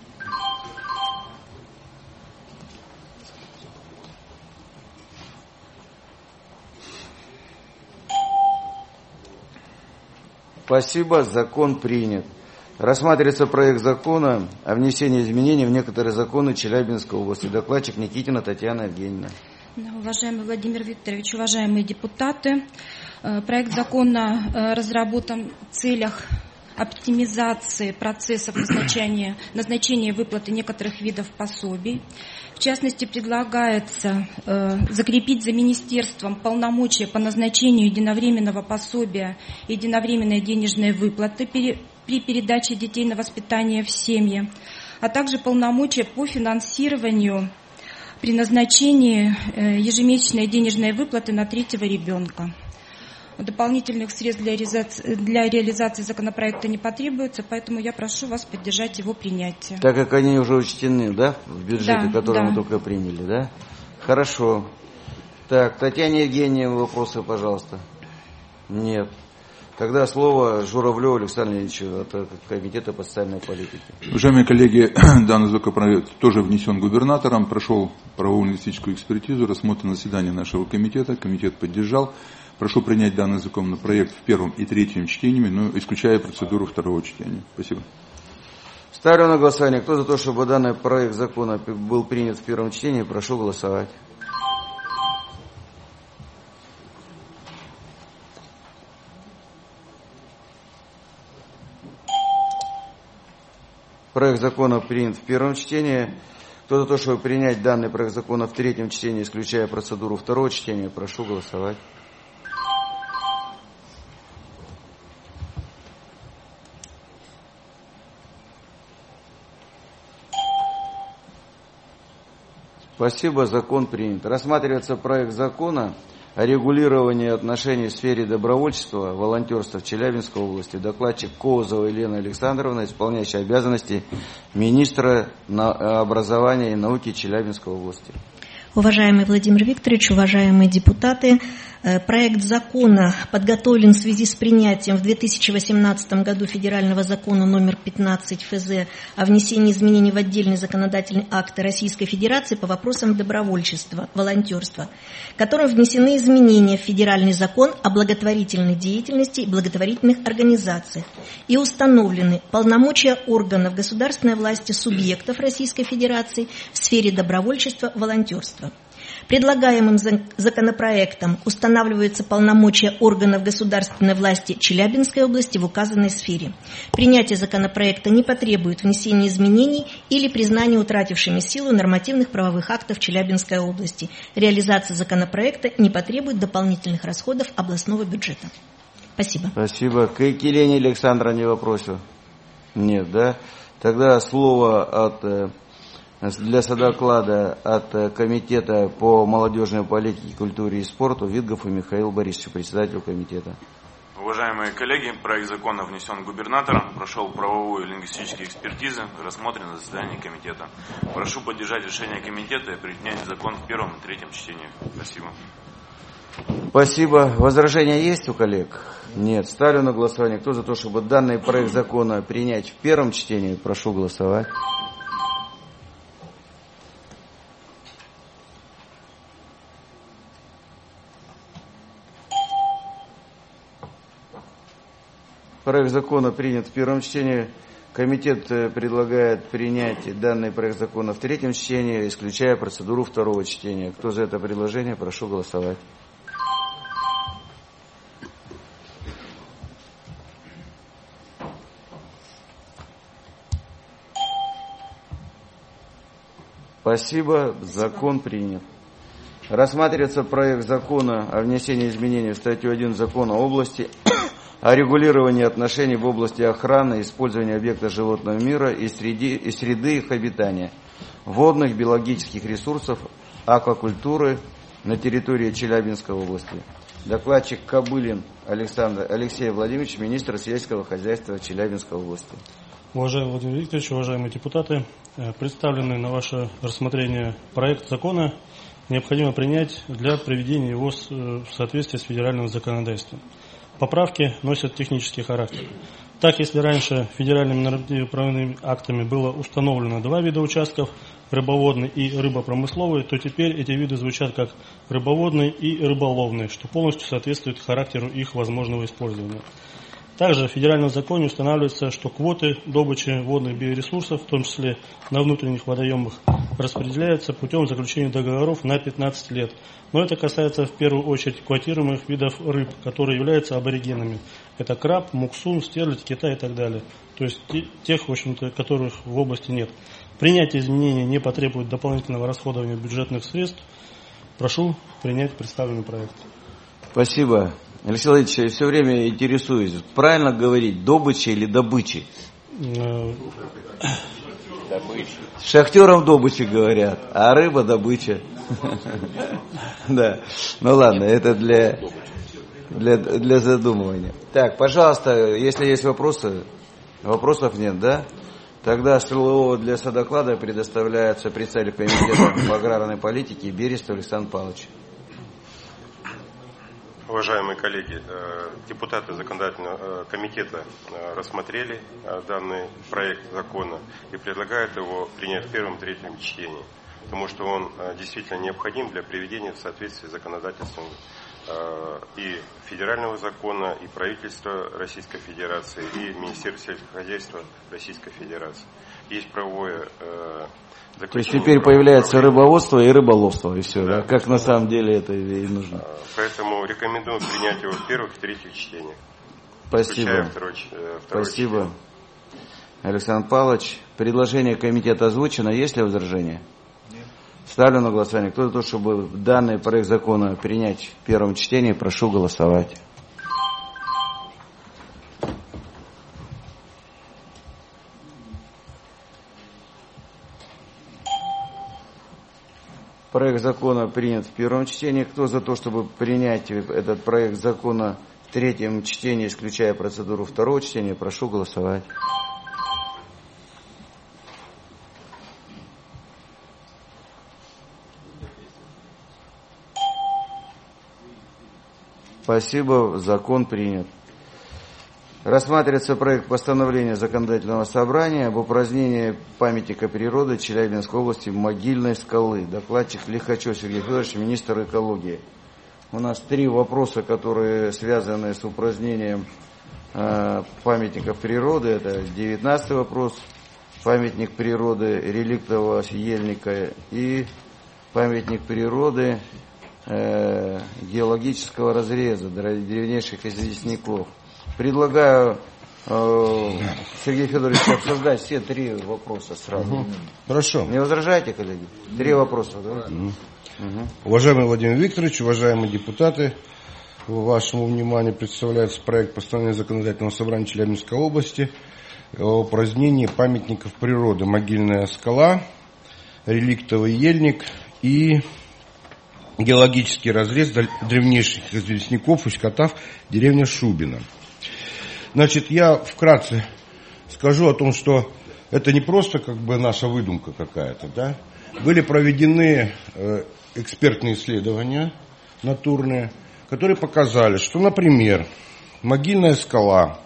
Спасибо, закон принят. Рассматривается проект закона о внесении изменений в некоторые законы Челябинской области. Докладчик Никитина Татьяна Евгеньевна. Уважаемый Владимир Викторович, уважаемые депутаты, проект закона разработан в целях оптимизации процессов назначения выплаты некоторых видов пособий. В частности, предлагается закрепить за министерством полномочия по назначению единовременного пособия и единовременной денежной выплаты при передаче детей на воспитание в семьи, а также полномочия по финансированию при назначении ежемесячной денежной выплаты на третьего ребенка. Дополнительных средств для реализации законопроекта не потребуется, поэтому я прошу вас поддержать его принятие. Так как они уже учтены, да, в бюджете, да, который да. мы только приняли, да? Хорошо. Так, Татьяна Евгеньевна, вопросы, пожалуйста. Нет. Тогда слово Журавлеву Александру Ильичу от Комитета по социальной политике. Уважаемые коллеги, данный законопроект тоже внесен губернатором, прошел правовую лингвистическую экспертизу, рассмотрен на заседании нашего комитета, комитет поддержал. Прошу принять данный законопроект в первом и третьем чтениями, но исключая процедуру второго чтения. Спасибо. Ставлю на голосование. Кто за то, чтобы данный проект закона был принят в первом чтении, прошу голосовать. Проект закона принят в первом чтении. Кто за то, чтобы принять данный проект закона в третьем чтении, исключая процедуру второго чтения, прошу голосовать. Спасибо, закон принят. Рассматривается проект закона о регулировании отношений в сфере добровольчества, волонтерства в Челябинской области. Докладчик Коузова Елена Александровна, исполняющая обязанности министра образования и науки Челябинской области. Уважаемый Владимир Викторович, уважаемые депутаты, проект закона подготовлен в связи с принятием в 2018 году федерального закона номер 15 ФЗ о внесении изменений в отдельные законодательные акты Российской Федерации по вопросам добровольчества, волонтерства, которым внесены изменения в федеральный закон о благотворительной деятельности и благотворительных организациях и установлены полномочия органов государственной власти субъектов Российской Федерации в сфере добровольчества, волонтерства. Предлагаемым законопроектом устанавливаются полномочия органов государственной власти Челябинской области в указанной сфере. Принятие законопроекта не потребует внесения изменений или признания утратившими силу нормативных правовых актов Челябинской области. Реализация законопроекта не потребует дополнительных расходов областного бюджета. Спасибо. Спасибо. К Елене Александровне вопросу? Нет, да? Тогда слово для содоклада от Комитета по молодежной политике, культуре и спорту Витгов и Михаил Борисович, председателю комитета. Уважаемые коллеги, проект закона внесен губернатором, прошел правовую и лингвистические экспертизы, рассмотрен на заседании комитета. Прошу поддержать решение комитета и принять закон в первом и третьем чтении. Спасибо. Спасибо. Возражения есть у коллег? Нет. Ставлю на голосование. Кто за то, чтобы данный проект закона принять в первом чтении, прошу голосовать. Проект закона принят в первом чтении. Комитет предлагает принять данный проект закона в третьем чтении, исключая процедуру второго чтения. Кто за это предложение, прошу голосовать. Спасибо. Закон принят. Рассматривается проект закона о внесении изменений в статью 1 Закона области о регулировании отношений в области охраны и использования объектов животного мира и среды их обитания, водных биологических ресурсов, аквакультуры на территории Челябинской области. Докладчик Кобылин Алексей Владимирович, министр сельского хозяйства Челябинской области. Уважаемый Владимир Викторович, уважаемые депутаты, представленный на ваше рассмотрение проект закона необходимо принять для приведения его в соответствие с федеральным законодательством. Поправки носят технический характер. Так, если раньше федеральными нормативно-правовыми актами было установлено два вида участков, рыбоводный и рыбопромысловый, то теперь эти виды звучат как рыбоводный и рыболовный, что полностью соответствует характеру их возможного использования. Также в федеральном законе устанавливается, что квоты добычи водных биоресурсов, в том числе на внутренних водоемах, распределяются путем заключения договоров на 15 лет. Но это касается в первую очередь квотируемых видов рыб, которые являются аборигенами. Это краб, муксун, стерлядь, кита и так далее. То есть тех, в общем-то, которых в области нет. Принятие изменений не потребует дополнительного расходования бюджетных средств. Прошу принять представленный проект. Спасибо. Алексей Владимирович, я все время интересуюсь, правильно говорить, добыча или добычи? Шахтерам добычи говорят, а рыба добыча. Да, ну ладно, это для задумывания. Так, пожалуйста, если есть вопросы, вопросов нет, да? Тогда слово для содоклада предоставляется представителю комитета по аграрной политике Берестов Александр Павлович. Уважаемые коллеги, депутаты законодательного комитета рассмотрели данный проект закона и предлагают его принять в первом и третьем чтении, потому что он действительно необходим для приведения в соответствии с законодательством и федерального закона, и правительства Российской Федерации, и Министерства сельского хозяйства Российской Федерации. Есть правовое то есть теперь появляется рыбоводство и рыболовство, и все, да? Как на самом деле это и нужно. Поэтому рекомендую принять его в первых и третьих чтениях. Спасибо. Спасибо. Александр Павлович, предложение комитета озвучено. Есть ли возражения? Нет. Ставлю на голосование. Кто за то, чтобы данный проект закона принять в первом чтении, прошу голосовать. Проект закона принят в первом чтении. Кто за то, чтобы принять этот проект закона в третьем чтении, исключая процедуру второго чтения, прошу голосовать. Спасибо, закон принят. Рассматривается проект постановления Законодательного собрания об упразднении памятника природы Челябинской области Могильной скалы. Докладчик Лихачев Сергей Федорович, министр экологии. У нас 3 вопроса, которые связаны с упразднением памятников природы. Это 19-й вопрос, памятник природы реликтового ельника и памятник природы геологического разреза древнейших известняков. Предлагаю, Сергей Федорович, обсуждать все 3 вопроса сразу. Хорошо. Не возражаете, коллеги? 3 вопроса, да? Уважаемый Владимир Викторович, уважаемые депутаты, вашему вниманию представляется проект постановления Законодательного собрания Челябинской области о упразднении памятников природы Могильная скала, реликтовый ельник и геологический разрез древнейших известняков Усть-Катав, деревня Шубино. Значит, я вкратце скажу о том, что это не просто как бы наша выдумка какая-то, да? Были проведены экспертные исследования натурные, которые показали, что, например, Могильная скала,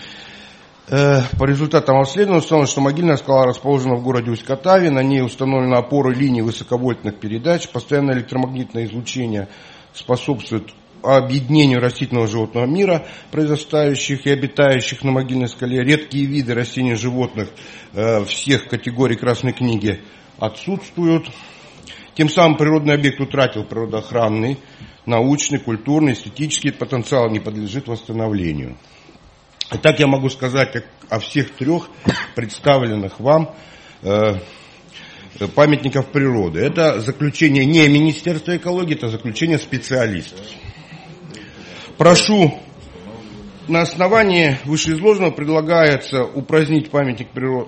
по результатам обследования установлено, что Могильная скала расположена в городе Усть-Катаве, на ней установлены опоры линий высоковольтных передач, постоянное электромагнитное излучение способствует объединению растительного и животного мира, произрастающих и обитающих на Могильной скале. Редкие виды растений и животных всех категорий Красной книги отсутствуют. Тем самым природный объект утратил природоохранный, научный, культурный, эстетический потенциал, не подлежит восстановлению. Итак, я могу сказать о всех 3 представленных вам памятников природы. Это заключение не Министерства экологии, это заключение специалистов. Прошу, на основании вышеизложенного предлагается упразднять памятники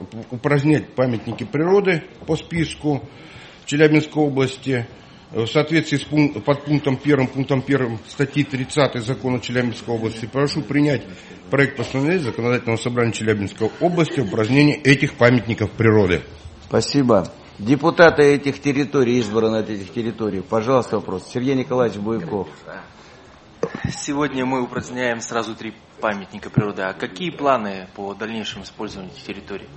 природы по списку Челябинской области в соответствии с подпунктом 1 статьи 30 Закона Челябинской области. Прошу принять проект постановления Законодательного собрания Челябинской области о упразднении этих памятников природы. Спасибо. Депутаты этих территорий, избраны от этих территорий. Пожалуйста, вопрос. Сергей Николаевич Буйков. Сегодня мы упраздняем сразу 3 памятника природы. А какие планы по дальнейшему использованию этих территорий?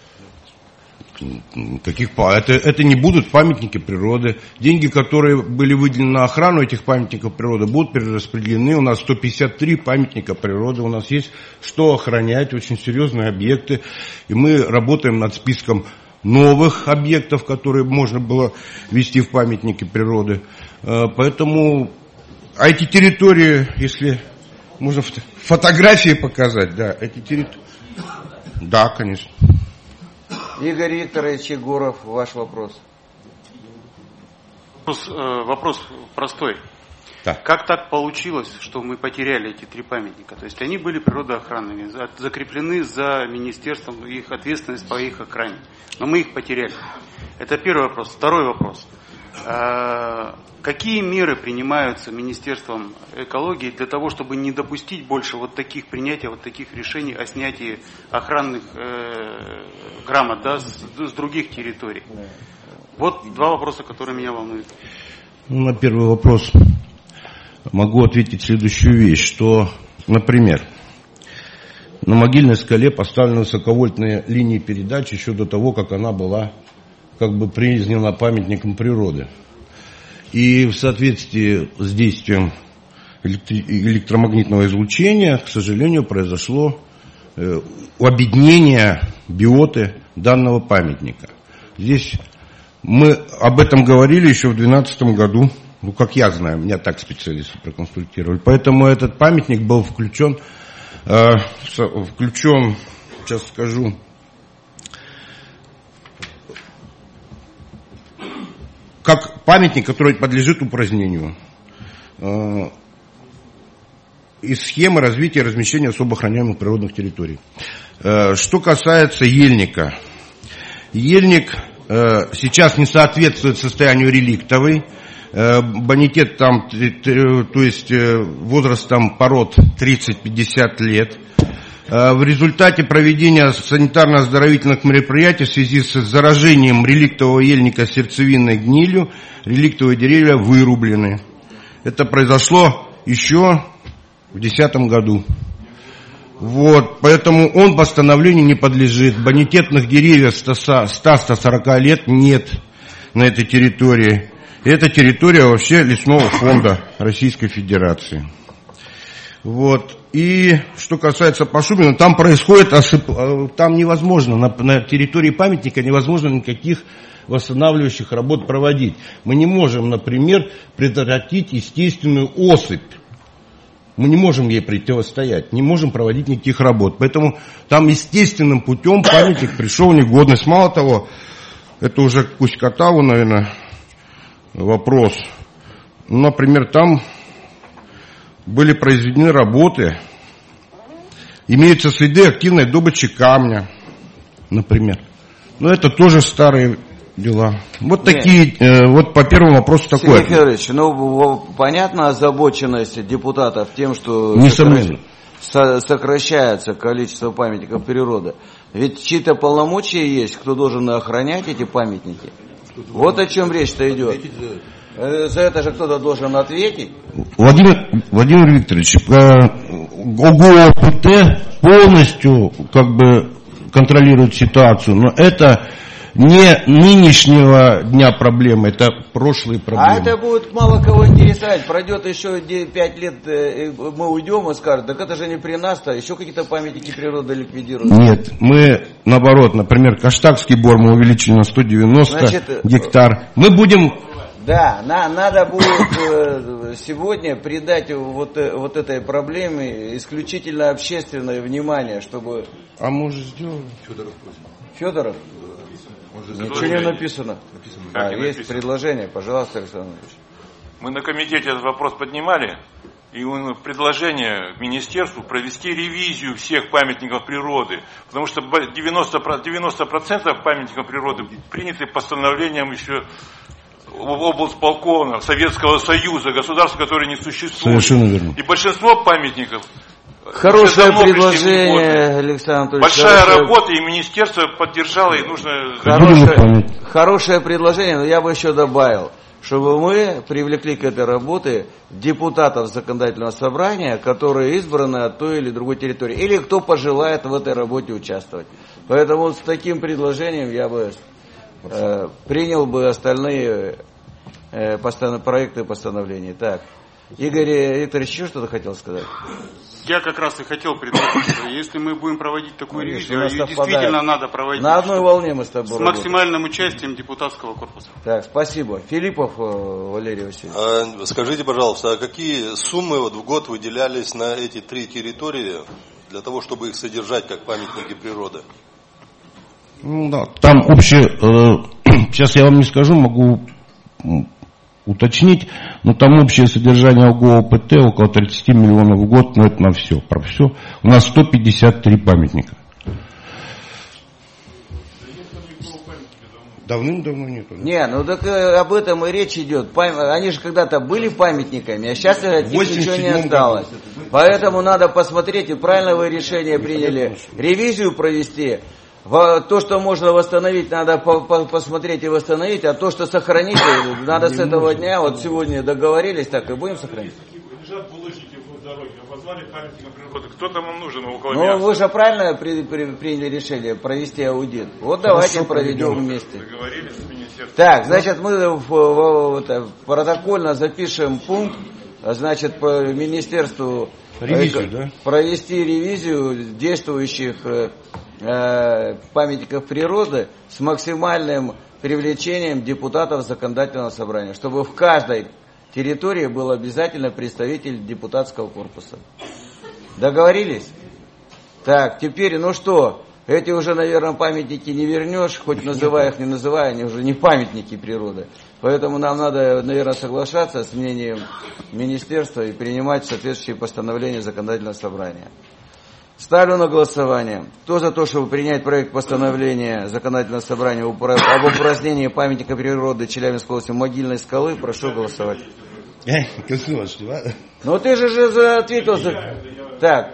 Это не будут памятники природы. Деньги, которые были выделены на охрану этих памятников природы, будут перераспределены. У нас 153 памятника природы. У нас есть что охранять, очень серьезные объекты. И мы работаем над списком новых объектов, которые можно было ввести в памятники природы. Поэтому, а эти территории, если можно фотографии показать, да, эти территории. Да, конечно. Игорь Викторович Егоров, ваш вопрос. Вопрос простой. Так. Как так получилось, что мы потеряли эти 3 памятника? То есть они были природоохранными, закреплены за министерством, их ответственность по их охране. Но мы их потеряли. Это первый вопрос. Второй вопрос. Какие меры принимаются Министерством экологии для того, чтобы не допустить больше принятия вот таких решений о снятии охранных грамот, да, с других территорий? Вот 2 вопроса, которые меня волнуют. На первый вопрос могу ответить следующую вещь, что, например, на Могильной скале поставлены высоковольтные линии передач еще до того, как она была признана памятником природы. И в соответствии с действием электромагнитного излучения, к сожалению, произошло обеднение биоты данного памятника. Здесь мы об этом говорили еще в 2012 году, как я знаю, меня так специалисты проконсультировали. Поэтому этот памятник был включен, сейчас скажу, как памятник, который подлежит упразднению. Из схемы развития и размещения особо охраняемых природных территорий. Что касается ельника. Ельник сейчас не соответствует состоянию реликтовый. Бонитет там, то есть возраст там пород 30-50 лет. В результате проведения санитарно-оздоровительных мероприятий в связи с заражением реликтового ельника сердцевинной гнилью, реликтовые деревья вырублены. Это произошло еще в 2010 году. Поэтому он восстановлению не подлежит. Бонитетных деревьев 100-140 лет нет на этой территории. И это территория вообще лесного фонда Российской Федерации. И что касается Пашумина, там происходит там невозможно, на территории памятника невозможно никаких восстанавливающих работ проводить. Мы не можем, например, предотвратить естественную осыпь. Мы не можем ей противостоять, не можем проводить никаких работ. Поэтому там естественным путем памятник пришел в негодность. Мало того, это уже к Кузькатаву, наверное, вопрос. Например, там были произведены работы, имеются следы активной добычи камня, например. Но это тоже старые дела. Такие, по первому вопросу такое. Сергей Федорович, понятна озабоченность депутатов тем, что сокращается количество памятников природы. Ведь чьи-то полномочия есть, кто должен охранять эти памятники. Вот о чем речь-то идет. За это же кто-то должен ответить. Владимир Викторович, ОГОПТ полностью контролирует ситуацию, но это не нынешнего дня проблемы, это прошлые проблемы. А это будет мало кого интересовать. Пройдет еще 5 лет, мы уйдем и скажут, так это же не при нас-то, еще какие-то памятники природы ликвидируют. Нет, мы наоборот, например, Каштакский бор мы увеличили на 190 гектар. Мы будем... Да, надо будет сегодня придать вот этой проблеме исключительно общественное внимание, чтобы... А мы уже сделали. Федоров? Ничего не написано. Есть написано предложение, пожалуйста, Александр Ильич. Мы на комитете этот вопрос поднимали, и предложение министерству провести ревизию всех памятников природы, потому что 90% памятников природы приняты постановлением еще облсполкома Советского Союза, государства, которое не существует. Совершенно верно. И большинство памятников... Хорошее предложение, Александр Анатольевич. Большая работа, и министерство поддержало, и нужно... Хорошее предложение, но я бы еще добавил, чтобы мы привлекли к этой работе депутатов законодательного собрания, которые избраны от той или другой территории, или кто пожелает в этой работе участвовать. Поэтому с таким предложением я бы принял бы остальные проекты постановлений. Так, Игорь Викторович, еще что-то хотел сказать? Я как раз и хотел предложить, что если мы будем проводить такую ревизию, ее действительно надо проводить на одной волне мы с тобой с максимальным участием депутатского корпуса. Так, спасибо. Филиппов Валерий Васильевич. Скажите, пожалуйста, а какие суммы в год выделялись на эти 3 территории для того, чтобы их содержать как памятники природы? Ну да, там общее, сейчас я вам не скажу, могу уточнить, но там общее содержание ОГО-ОПТ около 30 миллионов в год, но это на все, про все. У нас 153 памятника. Давным-давно нету. Да? Не, ну так об этом и речь идет. Они же когда-то были памятниками, а сейчас от них ничего не осталось. Поэтому надо посмотреть, и правильно вы решение приняли, ревизию провести. То, что можно восстановить, надо посмотреть и восстановить, а то, что сохранить, надо с этого дня, вот сегодня договорились, так и будем сохранить. Лежат булыжники в дороге, обозвали памятником природы. Кто там им нужен около мяса? Ну, вы же правильно приняли решение провести аудит. Вот давайте проведем вместе. Договорились с министерством. Так, значит, мы протокольно запишем пункт, значит, по министерству провести ревизию действующих памятников природы с максимальным привлечением депутатов законодательного собрания, чтобы в каждой территории был обязательно представитель депутатского корпуса. Договорились? Так, теперь, ну что, эти уже, наверное, памятники не вернешь, хоть называя их, не называя, они уже не памятники природы. Поэтому нам надо, наверное, соглашаться с мнением министерства и принимать соответствующие постановления законодательного собрания. Ставлю на голосование. Кто за то, чтобы принять проект постановления законодательного собрания об упразднении памятника природы Челябинской области Могильной скалы, прошу голосовать. Ну ты же ответил за... Так,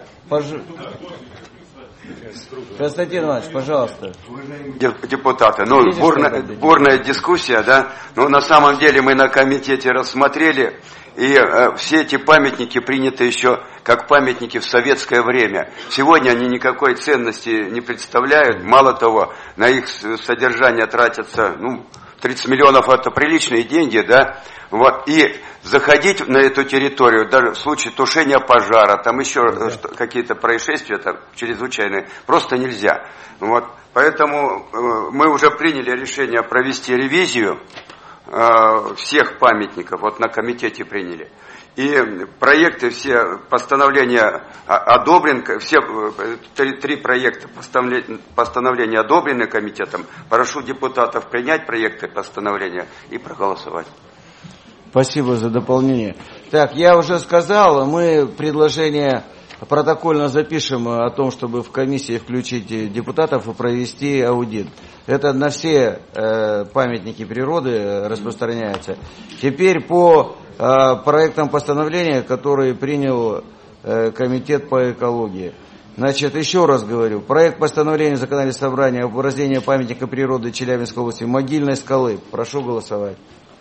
Константин Иванович, пожалуйста. Депутаты, ну, бурная дискуссия, да, но на самом деле мы на комитете рассмотрели, и все эти памятники приняты еще как памятники в советское время. Сегодня они никакой ценности не представляют, мало того, на их содержание тратятся, 30 миллионов это приличные деньги, да, вот, и заходить на эту территорию, даже в случае тушения пожара, там еще какие-то происшествия там, чрезвычайные, просто нельзя. Вот, поэтому мы уже приняли решение провести ревизию всех памятников, вот на комитете приняли. И проекты, все постановления одобрены, все 3 проекта постановления одобрены комитетом. Прошу депутатов принять проекты постановления и проголосовать. Спасибо за дополнение. Так, я уже сказал, мы предложение протокольно запишем о том, чтобы в комиссии включить депутатов и провести аудит. Это на все памятники природы распространяется. Теперь по проектам постановления, которые принял комитет по экологии. Значит, еще раз говорю, проект постановления законодательного собрания об упразднении памятника природы Челябинской области Могильной скалы. Прошу голосовать.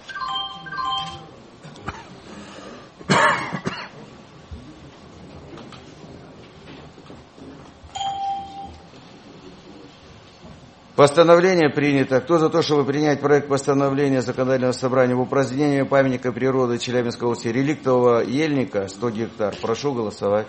Постановление принято. Кто за то, чтобы принять проект постановления законодательного собрания в упразднении памятника природы Челябинской области реликтового ельника 100 гектар? Прошу голосовать.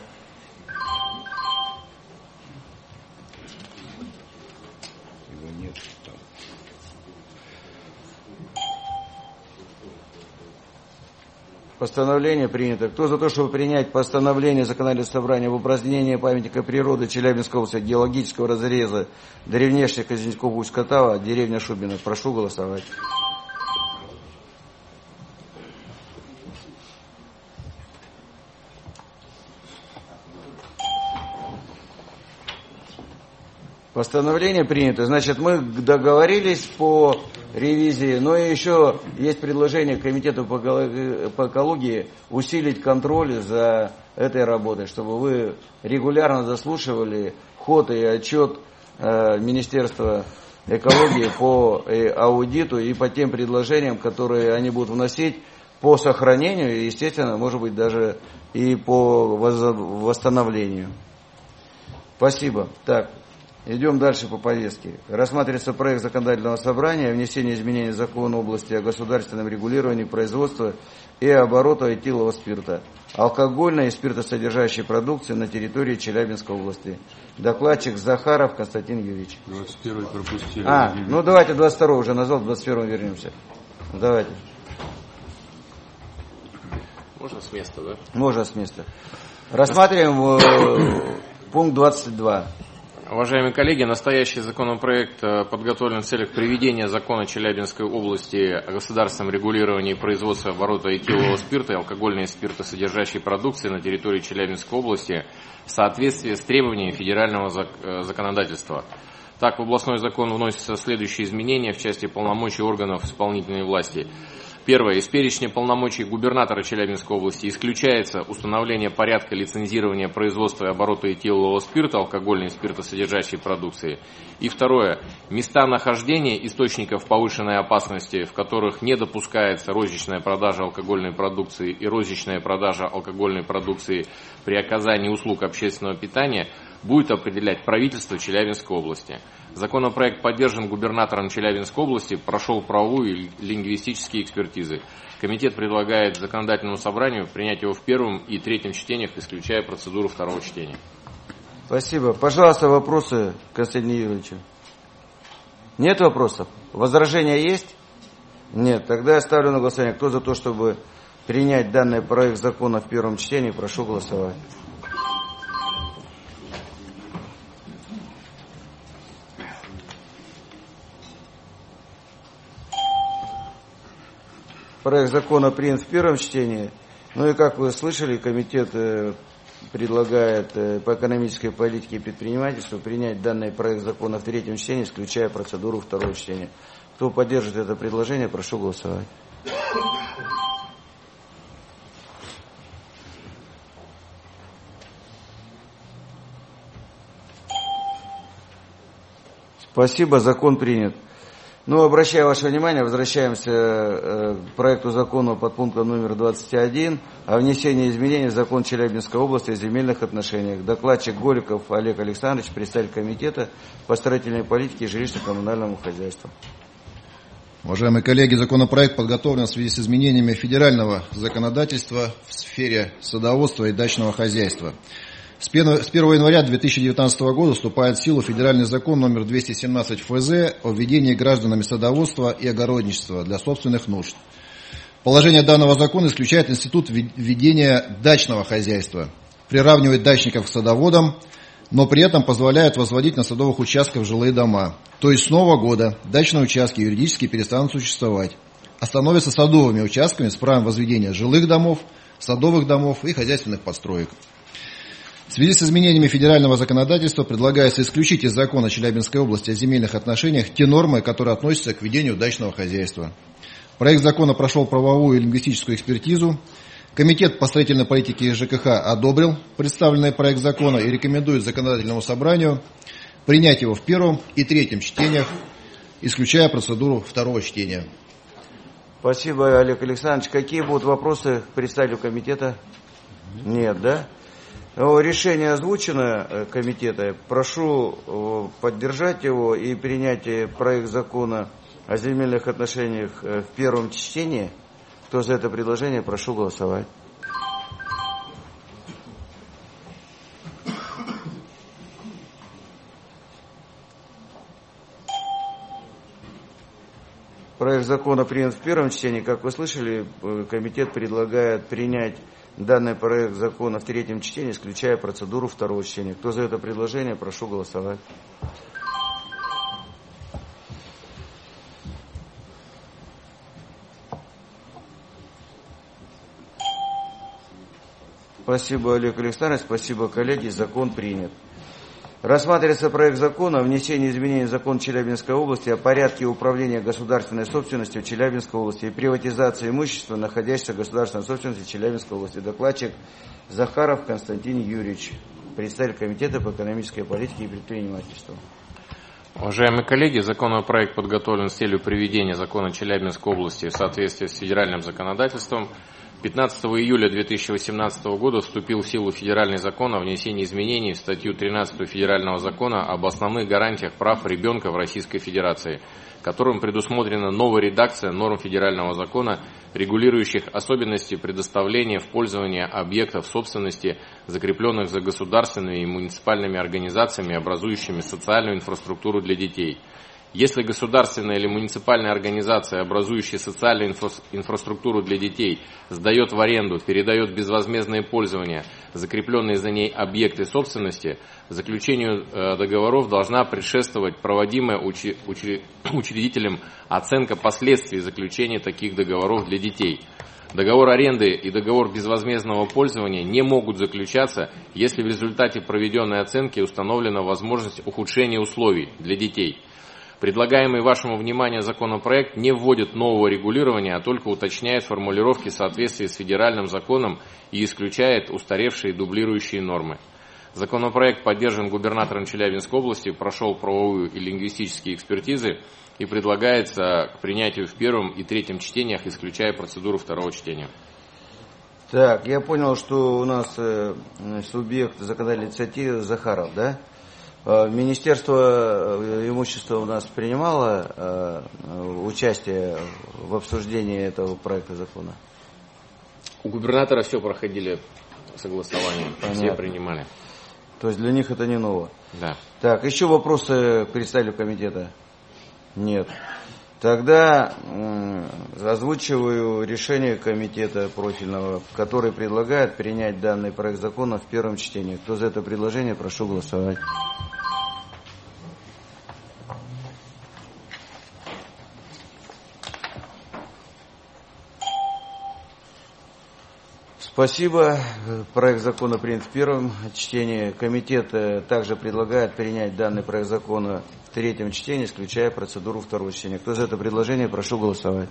Постановление принято. Кто за то, чтобы принять постановление законодательного собрания об упразднении памятника природы Челябинской области геологического разреза древнейших Казиньков Усть-Катава, деревня Шубина? Прошу голосовать. Постановление принято. Значит, мы договорились по ревизии, но еще есть предложение Комитету по экологии усилить контроль за этой работой, чтобы вы регулярно заслушивали ход и отчет Министерства экологии по аудиту и по тем предложениям, которые они будут вносить по сохранению и, естественно, может быть, даже и по восстановлению. Спасибо. Так. Идем дальше по повестке. Рассматривается проект законодательного собрания о внесении изменений в закон области о государственном регулировании производства и оборота этилового спирта, алкогольной и спиртосодержащей продукции на территории Челябинской области. Докладчик Захаров Константин Юрьевич. 21-й пропустили. Ну давайте 22-й уже назвал, 21-й вернемся. Давайте. Можно с места, да? Можно с места. Рассматриваем пункт 22. Уважаемые коллеги, настоящий законопроект подготовлен в целях приведения закона Челябинской области о государственном регулировании производства и оборота этилового спирта и алкогольной и спиртосодержащей продукции на территории Челябинской области в соответствии с требованиями федерального законодательства. Так, в областной закон вносятся следующие изменения в части полномочий органов исполнительной власти. Первое. Из перечня полномочий губернатора Челябинской области исключается установление порядка лицензирования производства и оборота этилового спирта, алкогольной и спиртосодержащей продукции. И второе. Места нахождения источников повышенной опасности, в которых не допускается розничная продажа алкогольной продукции и розничная продажа алкогольной продукции при оказании услуг общественного питания, будет определять правительство Челябинской области. Законопроект поддержан губернатором Челябинской области, прошел правовую и лингвистические экспертизы. Комитет предлагает законодательному собранию принять его в первом и третьем чтениях, исключая процедуру второго чтения. Спасибо. Пожалуйста, вопросы к Константину Юрьевичу. Нет вопросов? Возражения есть? Нет. Тогда я ставлю на голосование. Кто за то, чтобы принять данный проект закона в первом чтении, прошу голосовать. Проект закона принят в первом чтении. Ну и, как вы слышали, комитет предлагает по экономической политике и предпринимательству принять данный проект закона в третьем чтении, исключая процедуру второго чтения. Кто поддержит это предложение, прошу голосовать. Спасибо, закон принят. Ну, обращаю ваше внимание, возвращаемся к проекту закона под пунктом номер 21 о внесении изменений в закон Челябинской области о земельных отношениях. Докладчик Голиков Олег Александрович, представитель комитета по строительной политике и жилищно-коммунальному хозяйству. Уважаемые коллеги, законопроект подготовлен в связи с изменениями федерального законодательства в сфере садоводства и дачного хозяйства. С 1 января 2019 года вступает в силу федеральный закон номер 217 ФЗ о введении гражданами садоводства и огородничества для собственных нужд. Положение данного закона исключает институт ведения дачного хозяйства, приравнивает дачников к садоводам, но при этом позволяет возводить на садовых участках жилые дома. То есть с нового года дачные участки юридически перестанут существовать, а становятся садовыми участками с правом возведения жилых домов, садовых домов и хозяйственных построек. В связи с изменениями федерального законодательства предлагается исключить из закона Челябинской области о земельных отношениях те нормы, которые относятся к ведению дачного хозяйства. Проект закона прошел правовую и лингвистическую экспертизу. Комитет по строительной политике и ЖКХ одобрил представленный проект закона и рекомендует законодательному собранию принять его в первом и третьем чтениях, исключая процедуру второго чтения. Спасибо, Олег Александрович. Какие будут вопросы к представителю комитета? Нет, да? Решение озвучено комитета. Прошу поддержать его и принять проект закона о земельных отношениях в первом чтении. Кто за это предложение, прошу голосовать. Проект закона принят в первом чтении. Как вы слышали, комитет предлагает принять данный проект закона в третьем чтении, исключая процедуру второго чтения. Кто за это предложение, прошу голосовать. Спасибо, Олег Александрович, спасибо, коллеги, закон принят. Рассматривается проект закона о внесении изменений в закон Челябинской области о порядке управления государственной собственностью в Челябинской области и приватизации имущества, находящегося в государственной собственности Челябинской области. Докладчик Захаров Константин Юрьевич, представитель Комитета по экономической политике и предпринимательству. Уважаемые коллеги, законопроект подготовлен с целью приведения закона Челябинской области в соответствии с федеральным законодательством. 15 июля 2018 года вступил в силу федеральный закон о внесении изменений в статью 13 федерального закона об основных гарантиях прав ребенка в Российской Федерации, которым предусмотрена новая редакция норм федерального закона, регулирующих особенности предоставления в пользование объектов собственности, закрепленных за государственными и муниципальными организациями, образующими социальную инфраструктуру для детей. Если государственная или муниципальная организация, образующая социальную инфраструктуру для детей, сдает в аренду, передает в безвозмездное пользование закрепленные за ней объекты собственности, заключению договоров должна предшествовать проводимая учредителем оценка последствий заключения таких договоров для детей. Договор аренды и договор безвозмездного пользования не могут заключаться, если в результате проведенной оценки установлена возможность ухудшения условий для детей. Предлагаемый вашему вниманию законопроект не вводит нового регулирования, а только уточняет формулировки в соответствии с федеральным законом и исключает устаревшие дублирующие нормы. Законопроект поддержан губернатором Челябинской области, прошел правовую и лингвистические экспертизы и предлагается к принятию в первом и третьем чтениях, исключая процедуру второго чтения. Так, я понял, что у нас субъект законодательной инициативы Захаров, да? Министерство имущества у нас принимало участие в обсуждении этого проекта закона? У губернатора все проходили согласование, все принимали. То есть для них это не ново? Да. Так, еще вопросы к представителю комитета? Нет. Тогда озвучиваю решение комитета профильного, который предлагает принять данный проект закона в первом чтении. Кто за это предложение, прошу голосовать. Спасибо. Проект закона принят в первом чтении. Комитет также предлагает принять данный проект закона в третьем чтении, исключая процедуру второго чтения. Кто за это предложение, прошу голосовать.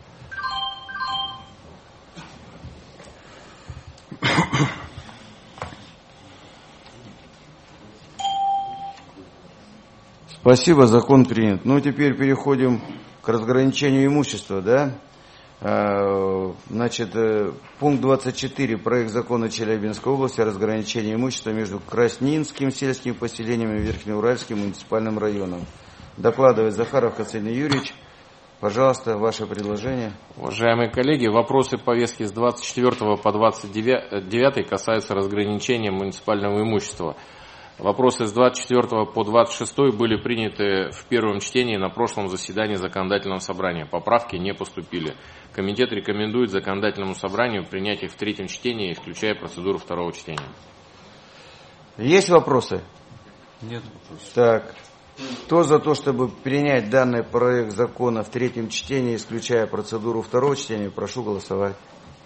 Спасибо, закон принят. Ну, теперь переходим к разграничению имущества, да? Значит, пункт 24, проект закона Челябинской области о разграничении имущества между Краснинским сельским поселением и Верхнеуральским муниципальным районом. Докладывает Захаров Константин Юрьевич. Пожалуйста, ваше предложение. Уважаемые коллеги, вопросы повестки с 24 по 29 касаются разграничения муниципального имущества. Вопросы с 24 по 26 были приняты в первом чтении на прошлом заседании законодательного собрания. Поправки не поступили. Комитет рекомендует законодательному собранию принять их в третьем чтении, исключая процедуру второго чтения. Есть вопросы? Нет вопросов. Так, кто за то, чтобы принять данный проект закона в третьем чтении, исключая процедуру второго чтения, прошу голосовать.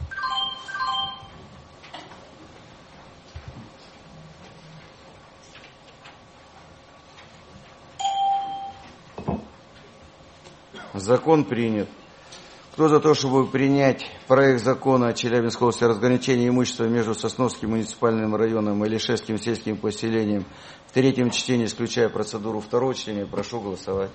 Закон принят. Кто за то, чтобы принять проект закона Челябинской области о разграничении имущества между Сосновским муниципальным районом и Лишевским сельским поселением в третьем чтении, исключая процедуру второго чтения, прошу голосовать.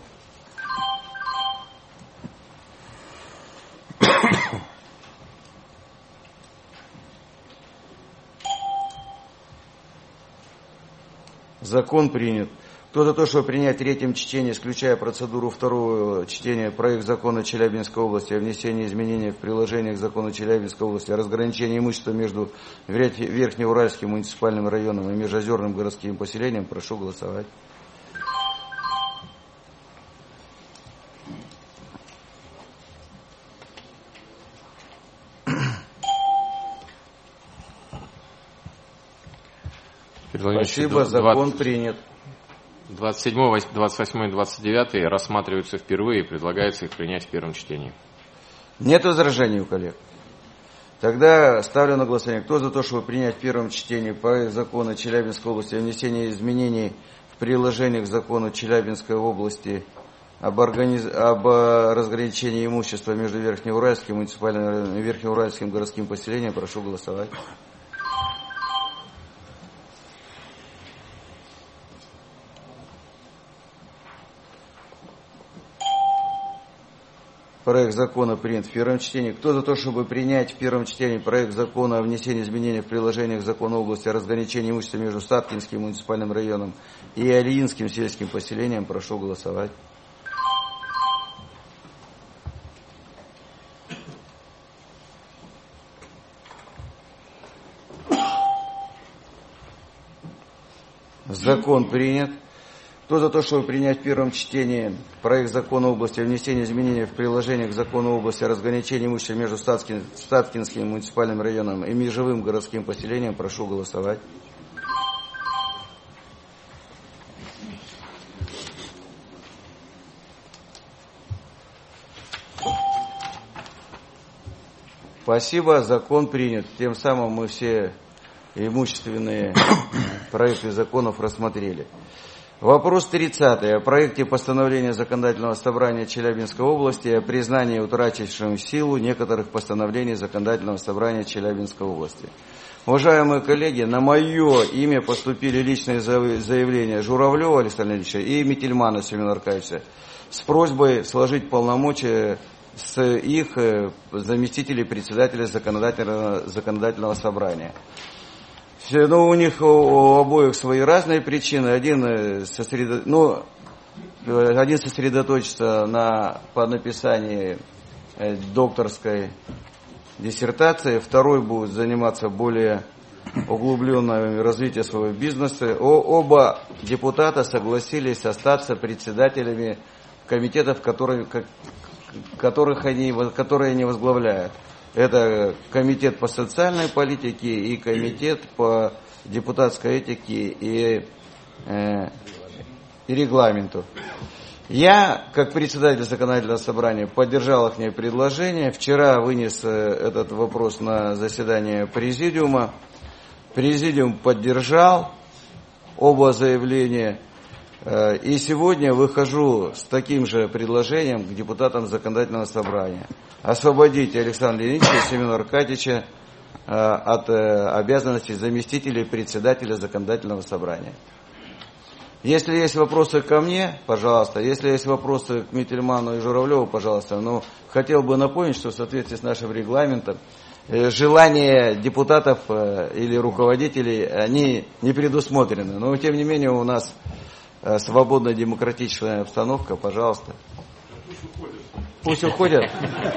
Закон принят. Кто за то, чтобы принять в третьем чтении, исключая процедуру второго чтения, проект закона Челябинской области о внесении изменений в приложение к закону Челябинской области о разграничении имущества между Верхнеуральским муниципальным районом и Межозерным городским поселением, прошу голосовать. Спасибо, закон принят. 27, 28 и 29 рассматриваются впервые и предлагается их принять в первом чтении. Нет возражений у коллег? Тогда ставлю на голосование. Кто за то, чтобы принять в первом чтении проект закона Челябинской области о внесении изменений в приложение к закону Челябинской области об разграничении имущества между Верхнеуральским муниципальным районом и Верхнеуральским городским поселением, прошу голосовать. Проект закона принят в первом чтении. Кто за то, чтобы принять в первом чтении проект закона о внесении изменений в приложение к закону области о разграничении имущества между Статкинским муниципальным районом и Ильинским сельским поселением, прошу голосовать. Закон принят. Кто за то, чтобы принять в первом чтении проект закона области о внесении изменений в приложение к закону области о разграничении имущества между Статкинским муниципальным районом и межевым городским поселением, прошу голосовать. Спасибо, закон принят. Тем самым мы все имущественные проекты законов рассмотрели. Вопрос 30. О проекте постановления Законодательного собрания Челябинской области о признании утратившим силу некоторых постановлений Законодательного собрания Челябинской области. Уважаемые коллеги, на мое имя поступили личные заявления Журавлева Александра Ильича и Метельмана Семена Аркадьевича с просьбой сложить полномочия с их заместителей председателя Законодательного собрания. Но у них у обоих свои разные причины. Один сосредоточится по написании докторской диссертации, второй будет заниматься более углубленным развитием своего бизнеса. Оба депутата согласились остаться председателями комитетов, которые они возглавляют. Это комитет по социальной политике и комитет по депутатской этике и регламенту. Я, как председатель Законодательного собрания, поддержал их предложение. Вчера вынес этот вопрос на заседание президиума. Президиум поддержал оба заявления. И сегодня выхожу с таким же предложением к депутатам Законодательного собрания. Освободить Александра Леонидовича и Семена Аркадьевича от обязанностей заместителей председателя Законодательного собрания. Если есть вопросы ко мне, пожалуйста. Если есть вопросы к Метельману и Журавлеву, пожалуйста. Но хотел бы напомнить, что в соответствии с нашим регламентом желания депутатов или руководителей, они не предусмотрены. Но тем не менее у нас свободная демократичная обстановка, пожалуйста. Пусть уходят.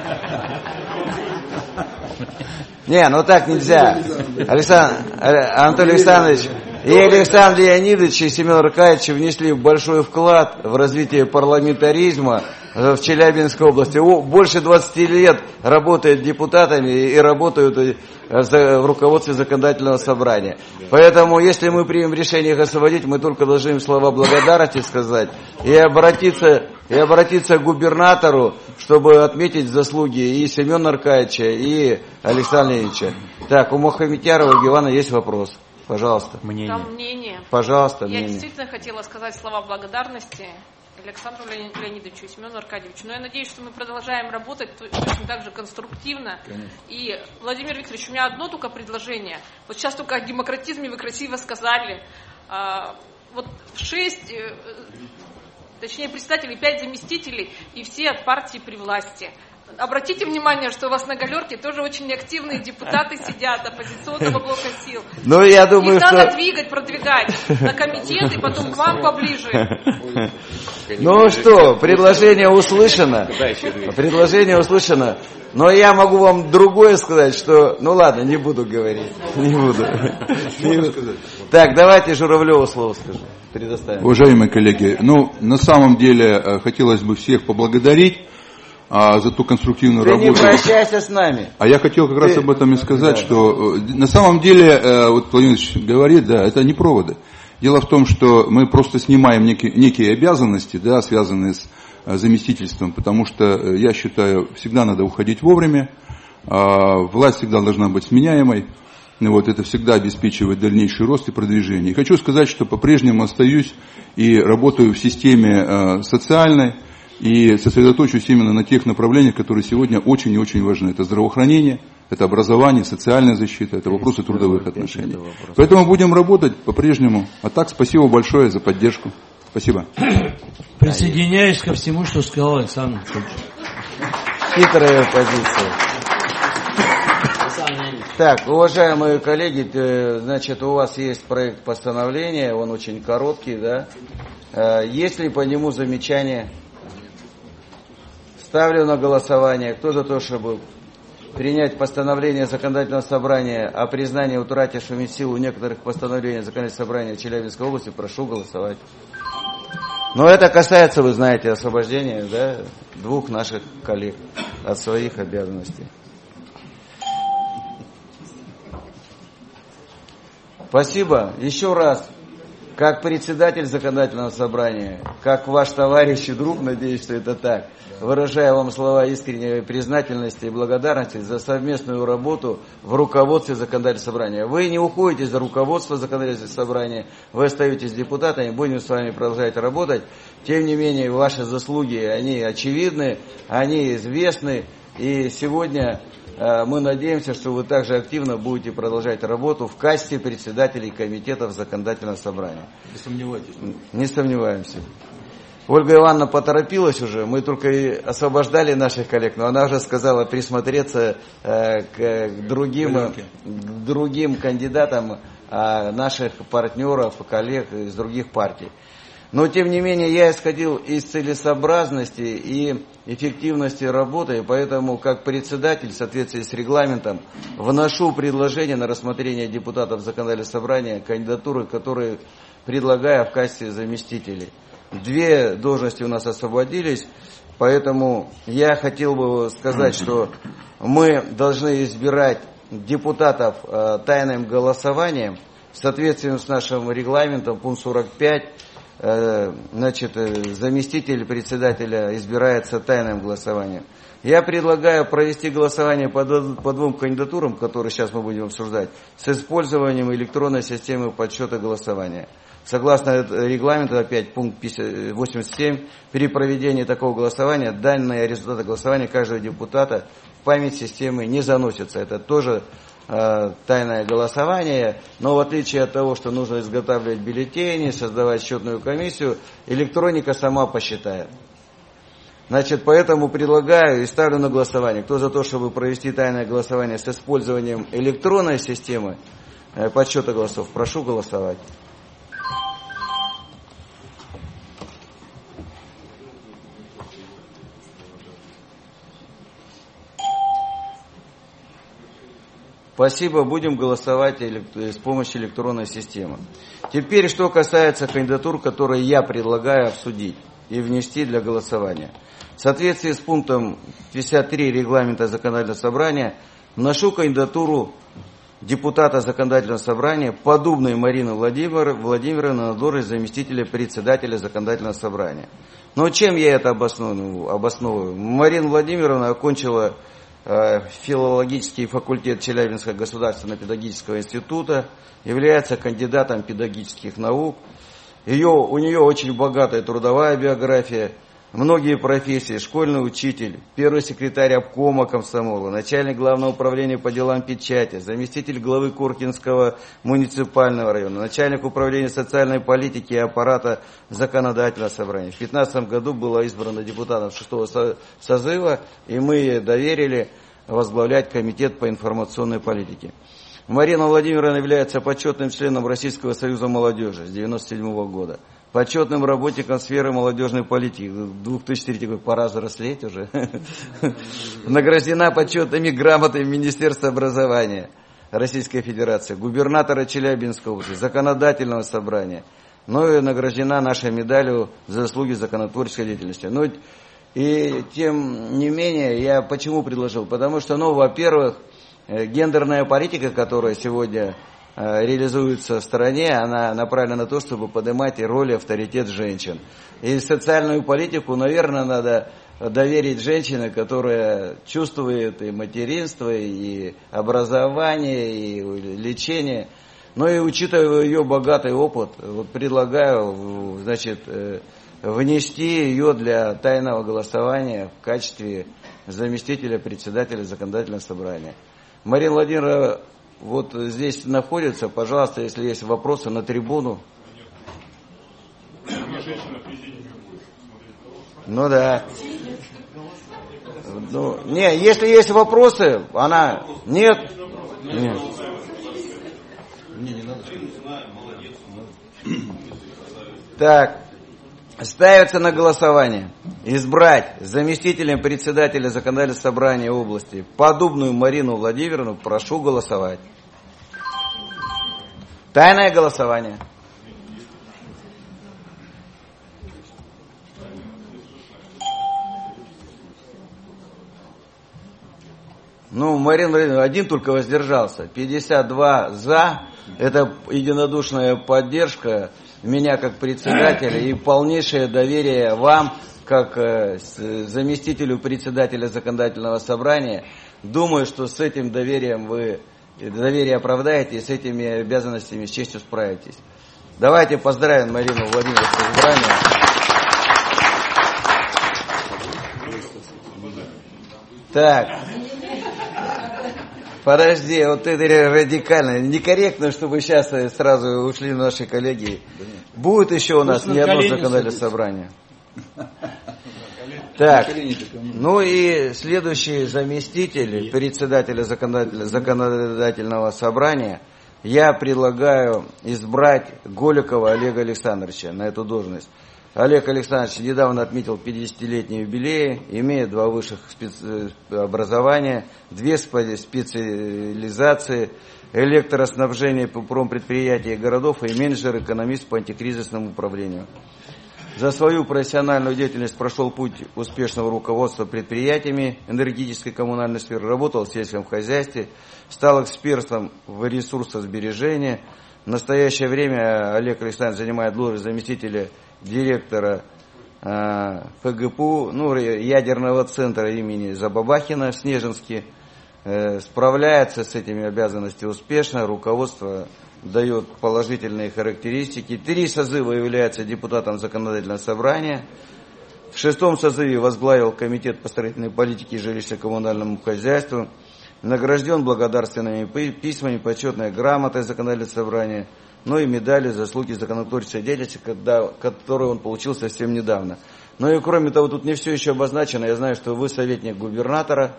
Не, ну так нельзя. Анатолий Александрович и Александр Леонидович и Семен Аркадьевич внесли большой вклад в развитие парламентаризма в Челябинской области. Больше 20 лет работают депутатами и работают в руководстве Законодательного собрания. Поэтому, если мы примем решение их освободить, мы только должны им слова благодарности сказать и обратиться к губернатору, чтобы отметить заслуги и Семена Аркадьевича, и Александра Леонидовича. Так, у Мухаммедьярова Гевана есть вопрос. Пожалуйста. Мнение. Пожалуйста, Я мнение. действительно хотела сказать слова благодарности Александру Леонидовичу и Семену Аркадьевичу. Но я надеюсь, что мы продолжаем работать точно так же конструктивно. Конечно. И, Владимир Викторович, у меня одно только предложение. Вот сейчас только о демократизме вы красиво сказали. Вот 6, точнее председателей, 5 заместителей и все от партии при власти. Обратите внимание, что у вас на галерке тоже очень активные депутаты сидят оппозиционного блока сил. Ну, я думаю, их надо продвигать на комитет и потом к вам поближе. Ну что, предложение услышано. Предложение услышано. Но я могу вам другое сказать, что... Ну ладно, не буду говорить. Не буду. Так, давайте Журавлеву слово скажу. Предоставим. Уважаемые коллеги, на самом деле хотелось бы всех поблагодарить. за ту конструктивную Ты работу. не прощайся с нами. А я хотел как раз об этом и сказать, что на самом деле, вот Владимир Ильич говорит, да, это не проводы. Дело в том, что мы просто снимаем некие обязанности, да, связанные с заместительством, потому что, я считаю, всегда надо уходить вовремя, власть всегда должна быть сменяемой, вот, это всегда обеспечивает дальнейший рост и продвижение. И хочу сказать, что по-прежнему остаюсь и работаю в системе социальной, и сосредоточусь именно на тех направлениях, которые сегодня очень и очень важны. Это здравоохранение, это образование, социальная защита, это вопросы трудовых отношений. Поэтому будем работать по-прежнему. А так, спасибо большое за поддержку. Спасибо. Присоединяюсь ко всему, что сказал Александр Анатольевич. Хитрая позиция. Так, уважаемые коллеги, значит, у вас есть проект постановления, он очень короткий, да? Есть ли по нему замечания? Ставлю на голосование. Кто за то, чтобы принять постановление Законодательного собрания о признании утратившими силу некоторых постановлений Законодательного собрания Челябинской области, прошу голосовать. Но это касается, вы знаете, освобождения, да, двух наших коллег от своих обязанностей. Спасибо. Еще раз, как председатель Законодательного собрания, как ваш товарищ и друг, надеюсь, что это так, выражаю вам слова искренней признательности и благодарности за совместную работу в руководстве Законодательного собрания. Вы не уходите за руководство Законодательного собрания, вы остаетесь депутатами, будем с вами продолжать работать. Тем не менее, ваши заслуги, они очевидны, они известны, и сегодня мы надеемся, что вы также активно будете продолжать работу в качестве председателей комитетов Законодательного собрания. Не сомневайтесь. Не сомневаемся. Ольга Ивановна поторопилась уже, мы только и освобождали наших коллег, но она уже сказала присмотреться к другим кандидатам наших партнеров, коллег из других партий. Но, тем не менее, я исходил из целесообразности и эффективности работы, и поэтому, как председатель, в соответствии с регламентом, вношу предложение на рассмотрение депутатов Законодательного собрания, кандидатуры, которые предлагаю в качестве заместителей. 2 должности у нас освободились, поэтому я хотел бы сказать, что мы должны избирать депутатов тайным голосованием, в соответствии с нашим регламентом, пункт 45, значит, заместитель председателя избирается тайным голосованием. Я предлагаю провести голосование по 2 кандидатурам, которые сейчас мы будем обсуждать, с использованием электронной системы подсчета голосования. Согласно регламенту, опять пункт 87, при проведении такого голосования данные результаты голосования каждого депутата в память системы не заносятся. Это тоже тайное голосование, но в отличие от того, что нужно изготавливать бюллетени, создавать счетную комиссию, электроника сама посчитает. Значит, поэтому предлагаю и ставлю на голосование. Кто за то, чтобы провести тайное голосование с использованием электронной системы подсчета голосов, прошу голосовать. Спасибо, будем голосовать с помощью электронной системы. Теперь, что касается кандидатур, которые я предлагаю обсудить и внести для голосования. В соответствии с пунктом 53 регламента Законодательного собрания вношу кандидатуру депутата Законодательного собрания Подубной Марины Владимировны на должность заместителя председателя Законодательного собрания. Но чем я это обосновываю? Марина Владимировна окончила филологический факультет Челябинского государственного педагогического института, является кандидатом педагогических наук. У нее очень богатая трудовая биография, многие профессии: школьный учитель, первый секретарь обкома комсомола, начальник главного управления по делам печати, заместитель главы Куркинского муниципального района, начальник управления социальной политики и аппарата Законодательного собрания. В 2015 году была избрана депутатом 6-го созыва, и мы ей доверили возглавлять комитет по информационной политике. Марина Владимировна является почетным членом Российского союза молодежи с 1997 года, почетным работником сферы молодежной политики. 2003 год, пора взрослеть уже. Награждена почетными грамотами Министерства образования Российской Федерации, губернатора Челябинской области, Законодательного собрания. Ну и награждена нашей медалью за заслуги законотворческой деятельности. Ну, И тем не менее, я почему предложил? Потому что, во-первых, гендерная политика, которая сегодня реализуется в стране, она направлена на то, чтобы поднимать роль и авторитет женщин. И социальную политику, наверное, надо доверить женщине, которая чувствует и материнство, и образование, и лечение. Но и учитывая ее богатый опыт, предлагаю, внести ее для тайного голосования в качестве заместителя председателя законодательного собрания. Марина Владимировна здесь находится. Пожалуйста, если есть вопросы, на трибуну. Да. Если есть вопросы, она... Нет. Так, ставится на голосование избрать заместителем председателя законодательного собрания области Подубную Марину Владимировну. Прошу голосовать. Тайное голосование. Марина Владимировна, один только воздержался. 52 за. Это единодушная поддержка меня как председателя и полнейшее доверие вам, как заместителю председателя законодательного собрания. Думаю, что с этим доверием вы доверие оправдаете и с этими обязанностями с честью справитесь. Давайте поздравим Марину Владимировну с избранием. Так. Подожди, это радикально. Некорректно, чтобы сейчас сразу ушли наши коллеги. Будет еще у нас не одно законодательное собрание. Так, и следующий заместитель председателя законодательного собрания, я предлагаю избрать Голикова Олега Александровича на эту должность. Олег Александрович недавно отметил 50-летний юбилей, имеет 2 высших образования, 2 специализации, электроснабжение промпредприятий и городов и менеджер-экономист по антикризисному управлению. За свою профессиональную деятельность прошел путь успешного руководства предприятиями энергетической и коммунальной сферы, работал в сельском хозяйстве, стал экспертом в ресурсосбережении. В настоящее время Олег Александрович занимает должность заместителя директора ФГПУ, ядерного центра имени Забабахина в Снежинске. Справляется с этими обязанностями успешно, руководство дает положительные характеристики. 3 созыва является депутатом законодательного собрания. В 6-м созыве возглавил комитет по строительной политике и жилищно-коммунальному хозяйству. Награжден благодарственными письмами, почетной грамотой законодательного собрания, и медалью заслуги законотворческой деятельности, которую он получил совсем недавно. И кроме того, тут не все еще обозначено. Я знаю, что вы советник губернатора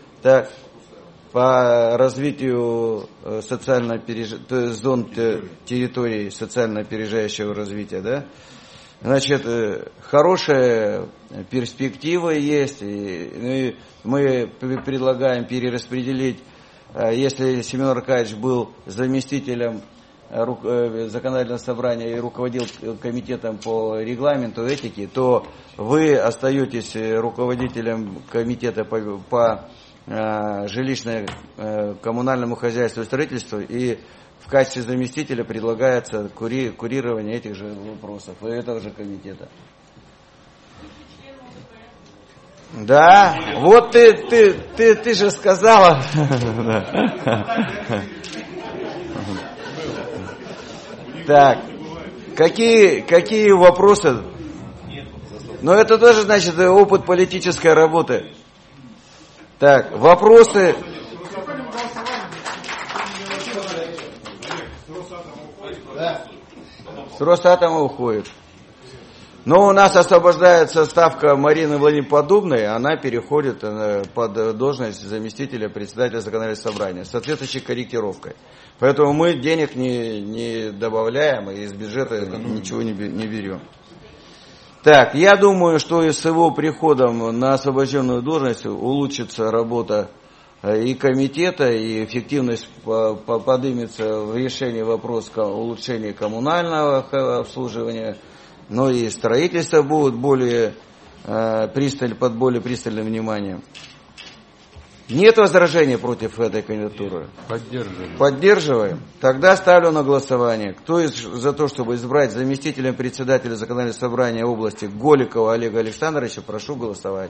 по развитию зон территорий социально опережающего развития, да? Хорошая перспектива есть, и мы предлагаем перераспределить, если Семен Аркадьевич был заместителем законодательного собрания и руководил комитетом по регламенту этики, то вы остаетесь руководителем комитета по жилищно-коммунальному хозяйству и строительству, и в качестве заместителя предлагается курирование этих же вопросов и этого же комитета. Да, ты же сказала. Так, какие вопросы? Это тоже значит опыт политической работы. Так, вопросы. С Росатома уходит. Но у нас освобождается ставка Марины Владимировны Подубной, она переходит под должность заместителя председателя законодательного собрания с соответствующей корректировкой. Поэтому мы денег не добавляем и из бюджета ничего не берем. Так, я думаю, что и с его приходом на освобожденную должность улучшится работа и комитета, и эффективность поднимется в решении вопроса улучшения коммунального обслуживания, но и строительство будет более под более пристальным вниманием. Нет возражений против этой кандидатуры? Поддерживаем. Поддерживаем. Тогда ставлю на голосование. Кто за то, чтобы избрать заместителем председателя Законодательного собрания области Голикова Олега Александровича, прошу голосовать.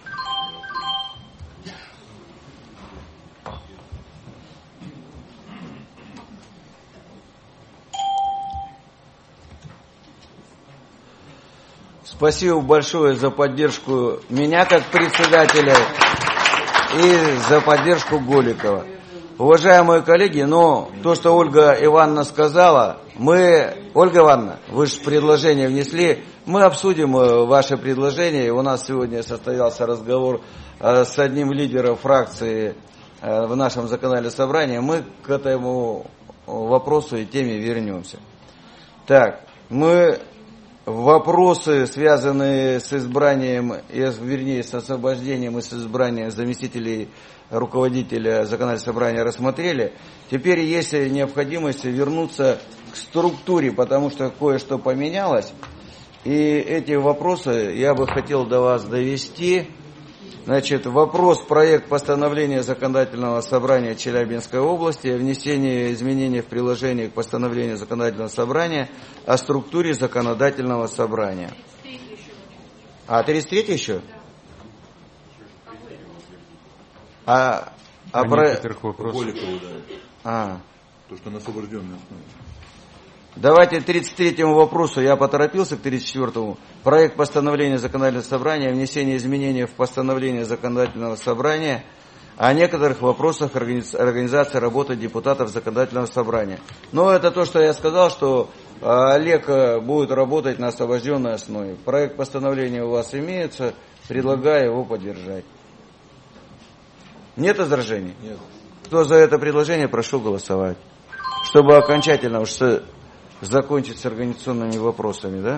Спасибо большое за поддержку меня как председателя и за поддержку Голикова. Уважаемые коллеги, но то, что Ольга Ивановна сказала, Ольга Ивановна, вы же предложение внесли, мы обсудим ваше предложение. У нас сегодня состоялся разговор с одним лидером фракции в нашем законодательном собрании. Мы к этому вопросу и теме вернемся. Так, вопросы, связанные с избранием, вернее, с освобождением и с избранием заместителей руководителя законодательного собрания рассмотрели. Теперь есть необходимость вернуться к структуре, потому что кое-что поменялось. И эти вопросы я бы хотел до вас довести. Значит, вопрос, проект постановления Законодательного собрания Челябинской области о внесении изменений в приложение к постановлению Законодательного собрания о структуре Законодательного собрания. 33 еще? Некоторых вопросов. То, что на освобожденной основе. Давайте к 33-му вопросу, я поторопился к 34-му. Проект постановления Законодательного собрания о внесении изменений в постановление Законодательного собрания о некоторых вопросах организации работы депутатов Законодательного собрания. Но это то, что я сказал, что Олег будет работать на освобожденной основе. Проект постановления у вас имеется, предлагаю его поддержать. Нет возражений? Нет. Кто за это предложение, прошу голосовать. Чтобы окончательно уж закончить с организационными вопросами, да?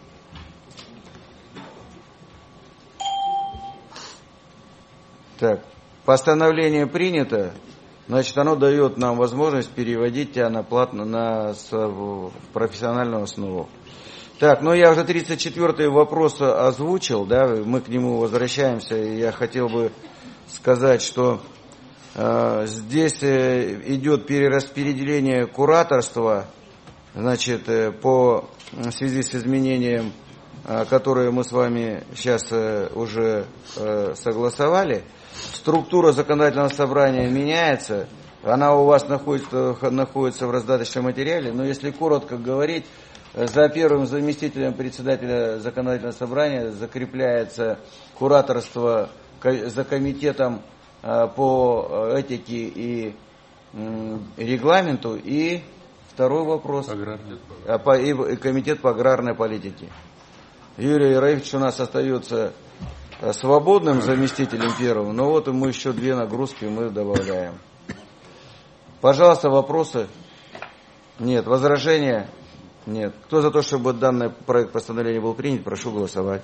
Так, постановление принято, значит, оно дает нам возможность переводить тебя на профессиональную основу. Так, я уже 34-й вопрос озвучил, да, мы к нему возвращаемся, и я хотел бы сказать, что здесь идет перераспределение кураторства, значит, в связи с изменением, которое мы с вами сейчас уже согласовали. Структура законодательного собрания меняется, она у вас находится в раздаточном материале, но если коротко говорить, за первым заместителем председателя законодательного собрания закрепляется кураторство за комитетом по этике и регламенту, и второй вопрос, и комитет по аграрной политике. Юрий Раевич у нас остается свободным заместителем первым, но вот мы еще 2 нагрузки мы добавляем. Пожалуйста, вопросы? Нет. Возражения? Нет. Кто за то, чтобы данный проект постановления был принят, прошу голосовать.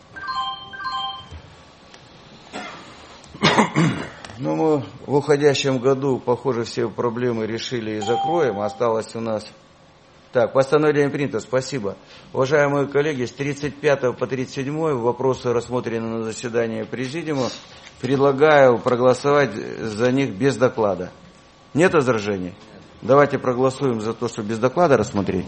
Мы в уходящем году, похоже, все проблемы решили и закроем. Осталось у нас... Так, постановление принято, спасибо. Уважаемые коллеги, с 35 по 37 вопросы рассмотрены на заседании Президиума. Предлагаю проголосовать за них без доклада. Нет возражений? Давайте проголосуем за то, чтобы без доклада рассмотреть.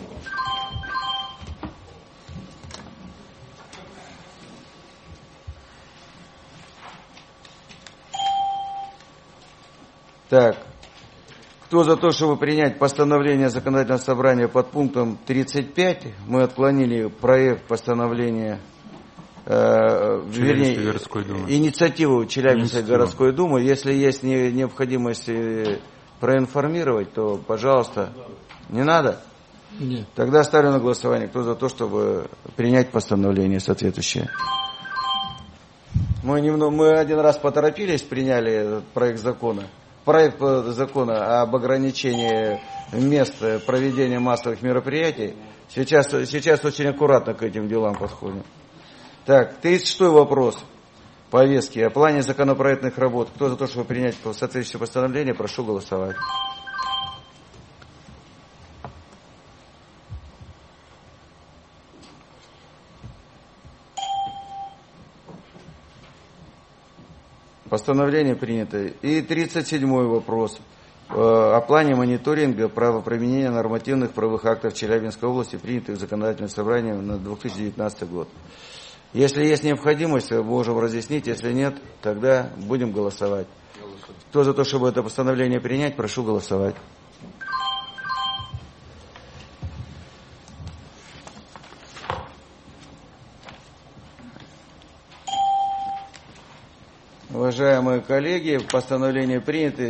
Так, кто за то, чтобы принять постановление Законодательного собрания под пунктом 35, мы отклонили проект постановления, инициативу Челябинской городской думы. Если есть необходимость проинформировать, то, пожалуйста, не надо? Нет. Тогда ставлю на голосование. Кто за то, чтобы принять постановление соответствующее? Мы один раз поторопились, приняли этот проект закона. Проект закона об ограничении мест проведения массовых мероприятий. Сейчас очень аккуратно к этим делам подходим. Так, 36-й вопрос повестки о плане законопроектных работ. Кто за то, чтобы принять соответствующее постановление, прошу голосовать. Постановление принято. И 37-й вопрос. О плане мониторинга правоприменения нормативных правовых актов Челябинской области, принятых законодательным собранием на 2019 год. Если есть необходимость, можем разъяснить. Если нет, тогда будем голосовать. Кто за то, чтобы это постановление принять, прошу голосовать. Уважаемые коллеги, постановление принято.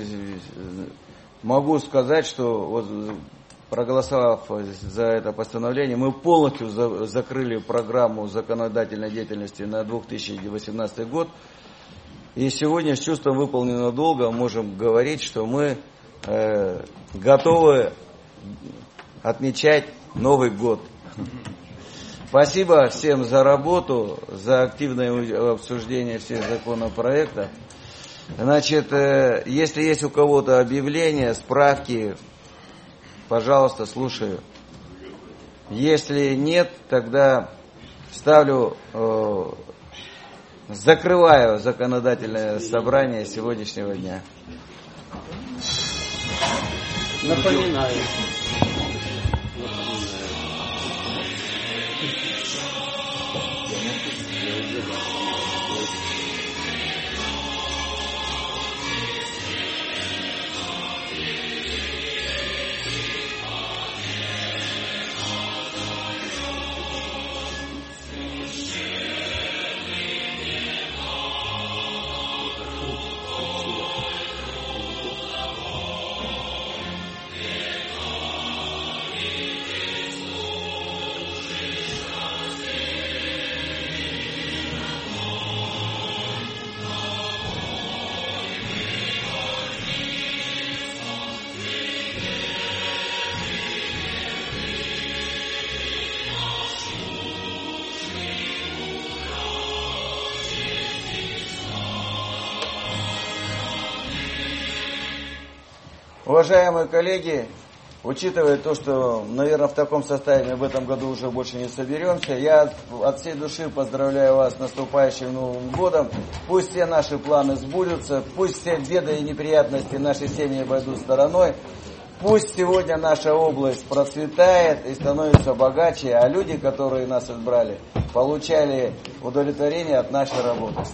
Могу сказать, что вот, проголосовав за это постановление, мы полностью закрыли программу законодательной деятельности на 2018 год. И сегодня с чувством выполненного долга можем говорить, что мы готовы отмечать Новый год. Спасибо всем за работу, за активное обсуждение всех законопроектов. Значит, если есть у кого-то объявления, справки, пожалуйста, слушаю. Если нет, тогда закрываю законодательное собрание сегодняшнего дня. Напоминаю. Уважаемые коллеги, учитывая то, что, наверное, в таком составе мы в этом году уже больше не соберемся, я от всей души поздравляю вас с наступающим Новым годом. Пусть все наши планы сбудутся, пусть все беды и неприятности нашей семьи обойдут стороной. Пусть сегодня наша область процветает и становится богаче, а люди, которые нас избрали, получали удовлетворение от нашей работы.